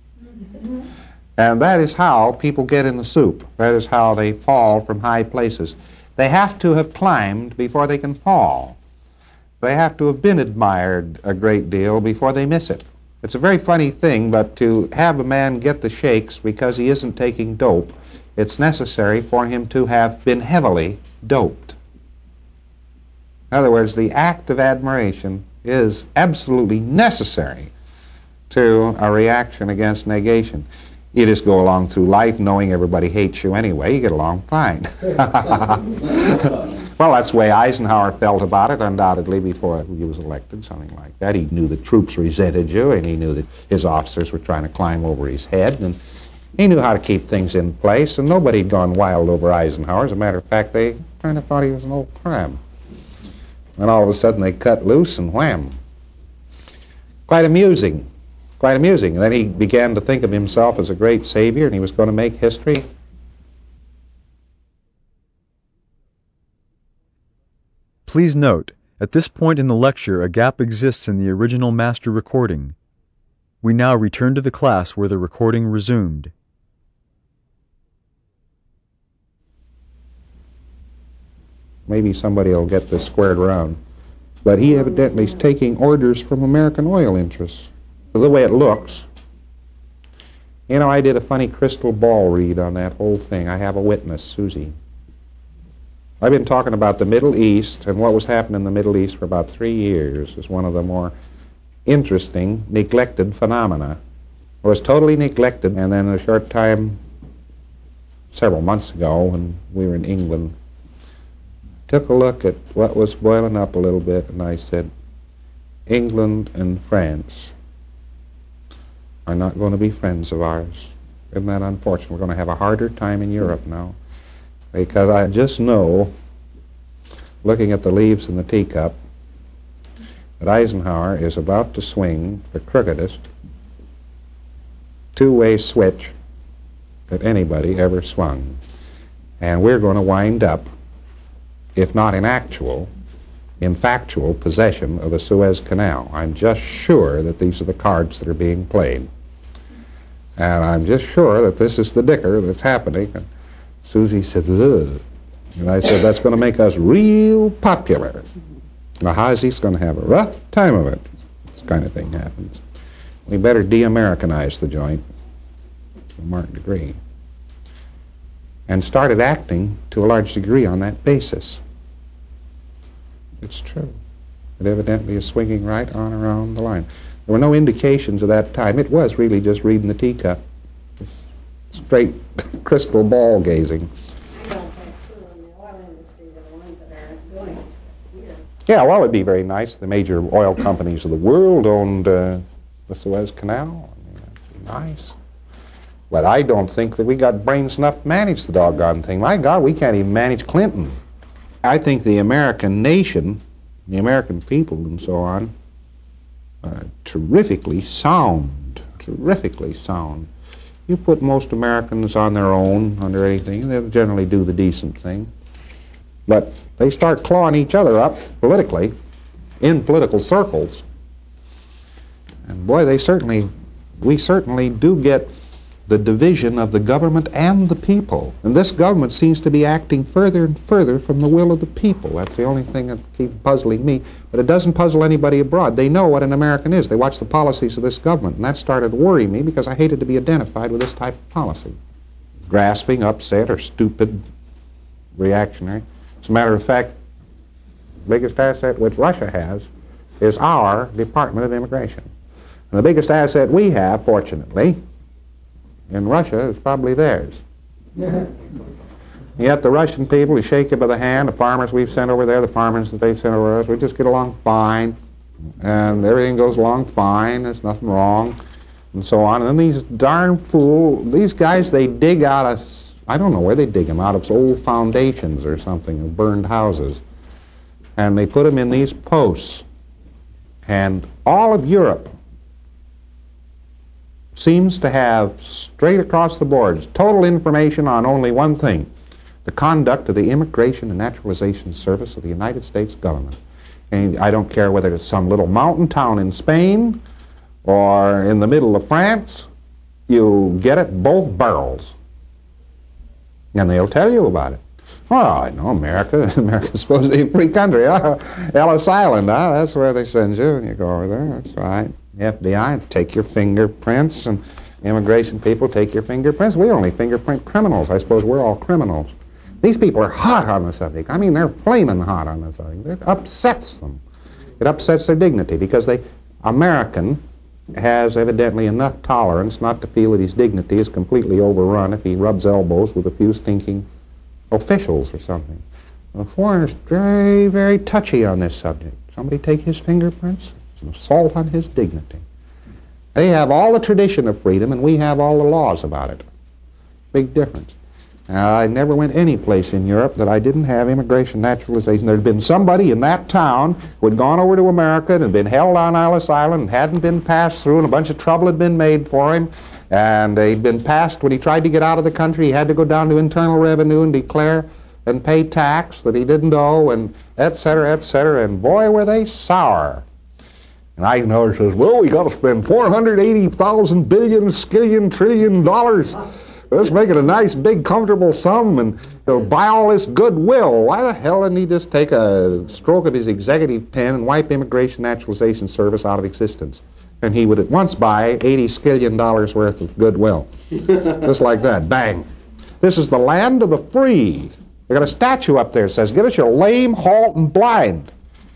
And that is how people get in the soup. That is how they fall from high places. They have to have climbed before they can fall. They have to have been admired a great deal before they miss it. It's a very funny thing, but to have a man get the shakes because he isn't taking dope, it's necessary for him to have been heavily doped. In other words, the act of admiration is absolutely necessary to a reaction against negation. You just go along through life knowing everybody hates you anyway. You get along fine. Well, that's the way Eisenhower felt about it, undoubtedly, before he was elected, something like that. He knew the troops resented you, and he knew that his officers were trying to climb over his head, and he knew how to keep things in place, and nobody had gone wild over Eisenhower. As a matter of fact, they kind of thought he was an old crab. And all of a sudden, they cut loose, and wham. Quite amusing. Quite amusing. And then he began to think of himself as a great savior, and he was going to make history. Please note, at this point in the lecture, a gap exists in the original master recording. We now return to the class where the recording resumed. Maybe somebody will get this squared around. But he evidently is taking orders from American oil interests. The way it looks, You know, I did a funny crystal ball read on that whole thing. I have a witness, Susie. I've been talking about the Middle East and what was happening in the Middle East for about three years as one of the more interesting, neglected phenomena. It was totally neglected, and then a short time, several months ago, when we were in England, took a look at what was boiling up a little bit, and I said, England and France are not going to be friends of ours. Isn't that unfortunate? We're going to have a harder time in Europe now, because I just know, looking at the leaves in the teacup, that Eisenhower is about to swing the crookedest two-way switch that anybody ever swung. And we're going to wind up, if not in actual, in factual possession of the Suez Canal. I'm just sure that these are the cards that are being played. And I'm just sure that this is the dicker that's happening. And Susie said, ugh. And I said, that's going to make us real popular. Now, Hazi's going to have a rough time of it. This kind of thing happens. We better de-Americanize the joint to a marked degree. And started acting to a large degree on that basis. It's true. It evidently is swinging right on around the line. There were no indications at that time. It was really just reading the teacup. Just straight crystal ball gazing. I don't think too, and the oil industry are the ones that are doing it here. Yeah, well, it'd be very nice. The major oil companies of the world owned uh, the Suez Canal. I mean, that'd be nice. But I don't think that we got brains enough to manage the doggone thing. My God, we can't even manage Clinton. I think the American nation, the American people and so on, are terrifically sound, terrifically sound. You put most Americans on their own under anything, they'll generally do the decent thing. But they start clawing each other up politically, in political circles. And boy, they certainly, we certainly do get the division of the government and the people. And this government seems to be acting further and further from the will of the people. That's the only thing that keeps puzzling me. But it doesn't puzzle anybody abroad. They know what an American is. They watch the policies of this government. And that started to worry me because I hated to be identified with this type of policy. Grasping, upset, or stupid, reactionary. As a matter of fact, the biggest asset which Russia has is our Department of Immigration. And the biggest asset we have, fortunately, in Russia is probably theirs. Yeah. Yet the Russian people, we shake you by the hand, the farmers we've sent over there, the farmers that they've sent over us, we just get along fine, and everything goes along fine, there's nothing wrong, and so on. And then these darn fool, these guys, they dig out of, I don't know where they dig them, out of old foundations or something, of burned houses, and they put them in these posts. And all of Europe seems to have, straight across the board, total information on only one thing: the conduct of the Immigration and Naturalization Service of the United States government. And I don't care whether it's some little mountain town in Spain or in the middle of France, you get it both barrels. And they'll tell you about it. Well, I know America. America's supposed to be a free country. Huh? Ellis Island, huh? That's where they send you when you go over there. That's right. The F B I take your fingerprints, and immigration people take your fingerprints. We only fingerprint criminals. I suppose we're all criminals. These people are hot on the subject. I mean, they're flaming hot on the subject. It upsets them. It upsets their dignity because they, American has evidently enough tolerance not to feel that his dignity is completely overrun if he rubs elbows with a few stinking officials or something. The foreigner's very, very touchy on this subject. Somebody take his fingerprints? It's an assault on his dignity. They have all the tradition of freedom, and we have all the laws about it. Big difference. Now, I never went any place in Europe that I didn't have immigration naturalization. There'd been somebody in that town who had gone over to America and had been held on Ellis Island and hadn't been passed through, and a bunch of trouble had been made for him. And he'd been passed, when he tried to get out of the country, he had to go down to Internal Revenue and declare and pay tax that he didn't owe, and et cetera, et cetera. And boy, were they sour. And Eisenhower says, well, we got to spend four hundred eighty thousand billion, skillion, trillion dollars. Let's make it a nice, big, comfortable sum, and he'll buy all this goodwill. Why the hell didn't he just take a stroke of his executive pen and wipe Immigration Naturalization Service out of existence? and he would at once buy eighty skillion dollars worth of goodwill. Just like that, bang. This is the land of the free. They got a statue up there that says, "Give us your lame, halt, and blind."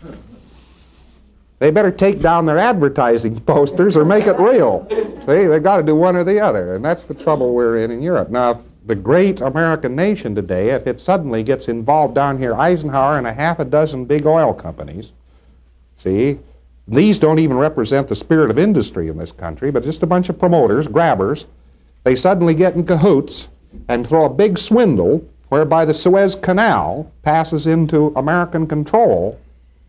They better take down their advertising posters or make it real. See, they've got to do one or the other, and that's the trouble we're in in Europe. Now, if the great American nation today, if it suddenly gets involved down here, Eisenhower and a half a dozen big oil companies, see, these don't even represent the spirit of industry in this country, but just a bunch of promoters, grabbers, they suddenly get in cahoots and throw a big swindle whereby the Suez Canal passes into American control.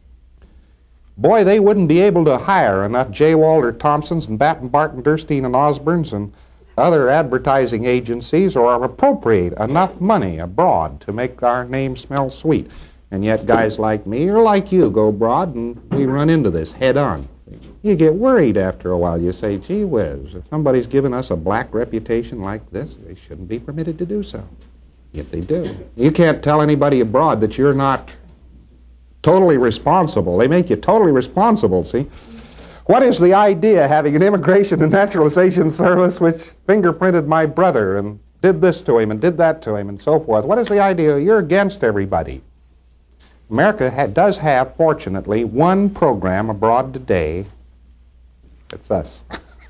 Boy, they wouldn't be able to hire enough J. Walter Thompsons and Batten Barton, Durstein and Osborns and other advertising agencies or appropriate enough money abroad to make our name smell sweet. And yet guys like me or like you go abroad and we run into this head on. You get worried after a while. You say, gee whiz, if somebody's given us a black reputation like this, they shouldn't be permitted to do so. Yet they do. You can't tell anybody abroad that you're not totally responsible. They make you totally responsible, see? What is the idea having an Immigration and Naturalization Service which fingerprinted my brother and did this to him and did that to him and so forth? What is the idea? You're against everybody. America ha- does have, fortunately, one program abroad today. It's us.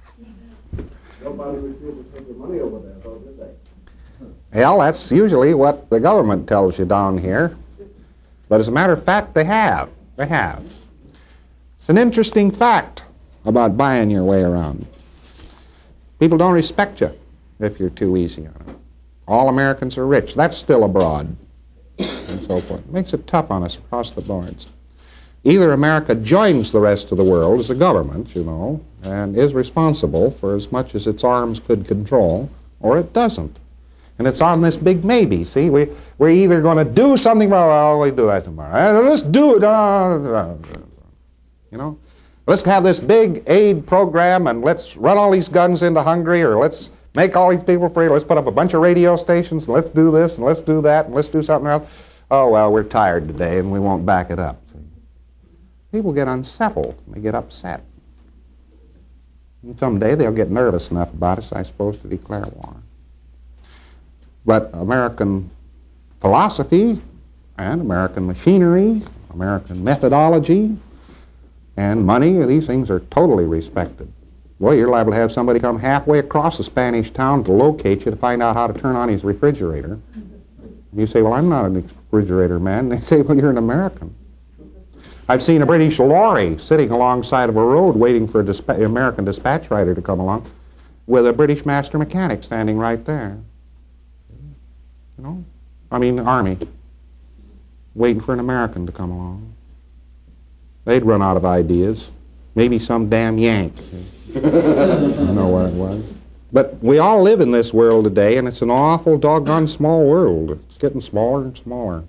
Nobody refused to take your money over there, though, did they? Well, that's usually what the government tells you down here. But as a matter of fact, they have. They have. It's an interesting fact about buying your way around. People don't respect you if you're too easy on them. All Americans are rich. That's still abroad. And so forth. It makes it tough on us across the boards. Either America joins the rest of the world as a government, you know, and is responsible for as much as its arms could control, or it doesn't. And it's on this big maybe, see? We, we're either going to do something, well, we'll do that tomorrow. Let's do it. You know? Let's have this big aid program and let's run all these guns into Hungary, or let's make all these people free. Let's put up a bunch of radio stations and let's do this and let's do that and let's do something else. Oh, well, we're tired today and we won't back it up. People get unsettled. They get upset. And someday they'll get nervous enough about us, I suppose, to declare war. But American philosophy and American machinery, American methodology, and money, these things are totally respected. Boy, you're liable to have somebody come halfway across the Spanish town to locate you to find out how to turn on his refrigerator. You say, well, I'm not a refrigerator man. They say, well, you're an American. I've seen a British lorry sitting alongside of a road waiting for a disp- American dispatch rider to come along with a British master mechanic standing right there. You know? I mean, the Army, waiting for an American to come along. They'd run out of ideas. Maybe some damn Yank. I don't know what it was. But we all live in this world today, and it's an awful doggone small world. It's getting smaller and smaller.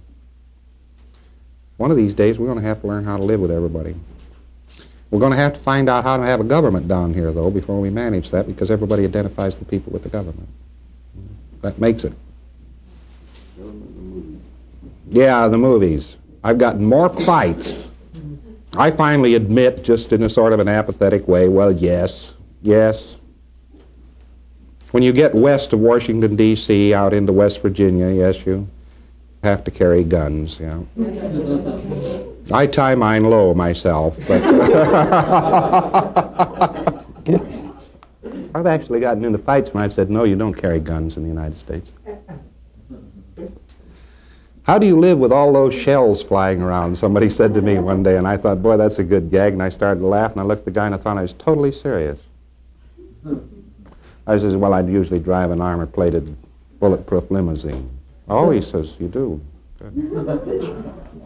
One of these days, we're going to have to learn how to live with everybody. We're going to have to find out how to have a government down here, though, before we manage that, because everybody identifies the people with the government. That makes it. Yeah, the movies. I've gotten more fights. I finally admit, just in a sort of an apathetic way, well, yes, yes. When you get west of Washington, D C, out into West Virginia, yes, you have to carry guns, yeah. I tie mine low myself, but I've actually gotten into fights when I've said, no, you don't carry guns in the United States. How do you live with all those shells flying around? Somebody said to me one day, and I thought, boy, that's a good gag, and I started to laugh, and I looked at the guy and I thought I was totally serious. I says, well, I'd usually drive an armor-plated, bulletproof limousine. Oh, he says, you do. Good.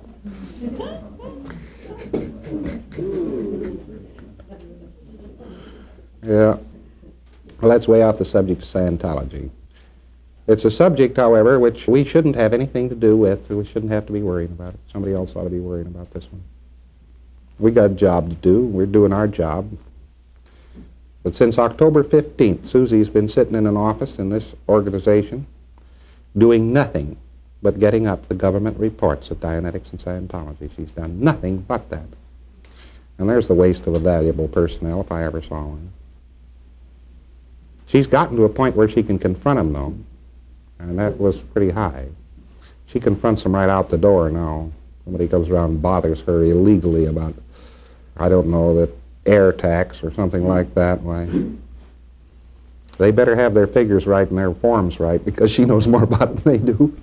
Yeah. Well, that's way off the subject of Scientology. It's a subject, however, which we shouldn't have anything to do with. We shouldn't have to be worried about it. Somebody else ought to be worried about this one. We got a job to do. We're doing our job. But since October fifteenth, Susie's been sitting in an office in this organization doing nothing but getting up the government reports of Dianetics and Scientology. She's done nothing but that. And there's the waste of a valuable personnel if I ever saw one. She's gotten to a point where she can confront him, though, and that was pretty high. She confronts him right out the door now. Somebody comes around and bothers her illegally about, I don't know, the air tax or something like that. Why, they better have their figures right and their forms right, because she knows more about it than they do.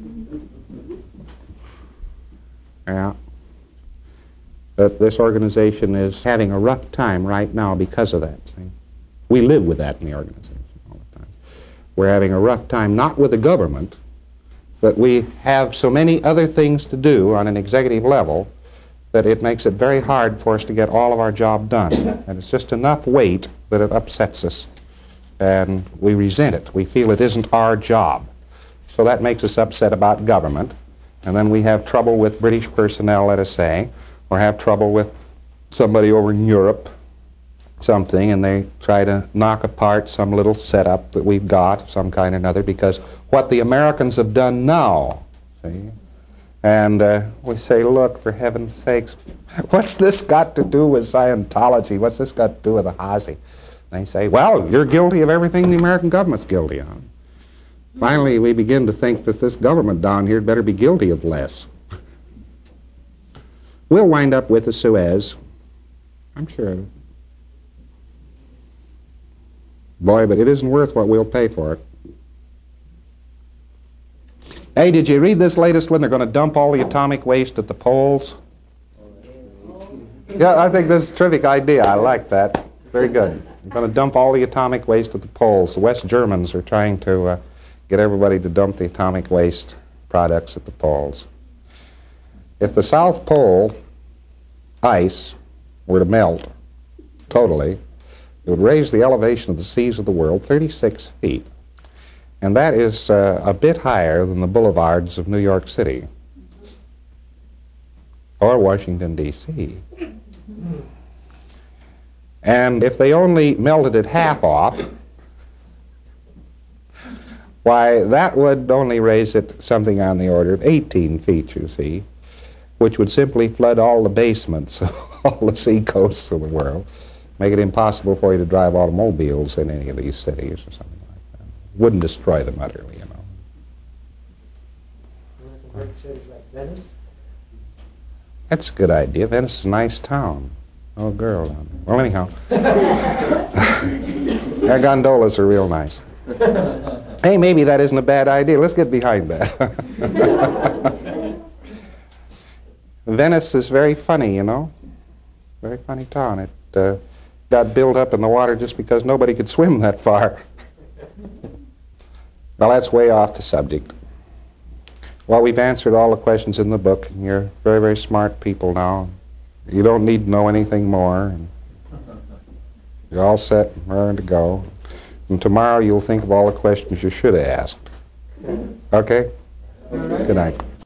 Yeah. But this organization is having a rough time right now because of that. See? We live with that in the organization all the time. We're having a rough time, not with the government, but we have so many other things to do on an executive level that it makes it very hard for us to get all of our job done. And it's just enough weight that it upsets us. And we resent it. We feel it isn't our job. So that makes us upset about government. And then we have trouble with British personnel, let us say, or have trouble with somebody over in Europe, something, and they try to knock apart some little setup that we've got of some kind or another, because what the Americans have done now, see, and uh, we say, look, for heaven's sakes, what's this got to do with Scientology? What's this got to do with the Hazi? They say, well, you're guilty of everything the American government's guilty of. Finally, we begin to think that this government down here had better be guilty of less. We'll wind up with the Suez. I'm sure of it. Boy, but it isn't worth what we'll pay for it. Hey, did you read this latest one? They're going to dump all the atomic waste at the poles. Yeah, I think this is a terrific idea. I like that. Very good. They're going to dump all the atomic waste at the poles. The West Germans are trying to uh, get everybody to dump the atomic waste products at the poles. If the South Pole ice were to melt totally, it would raise the elevation of the seas of the world thirty-six feet. And that is uh, a bit higher than the boulevards of New York City or Washington, D C And if they only melted it half off, why, that would only raise it something on the order of eighteen feet, you see, which would simply flood all the basements of all the sea coasts of the world, make it impossible for you to drive automobiles in any of these cities or something like that. Wouldn't destroy them utterly, you know. Great cities like Venice. That's a good idea. Venice is a nice town. Oh, girl down there. Well, anyhow, their gondolas are real nice. Hey, maybe that isn't a bad idea. Let's get behind that. Venice is very funny, you know. Very funny town. It uh, got built up in the water just because nobody could swim that far. Well, that's way off the subject. Well, we've answered all the questions in the book, and you're very, very smart people now. You don't need to know anything more. And you're all set and ready to go. And tomorrow you'll think of all the questions you should have asked. Okay? Good night.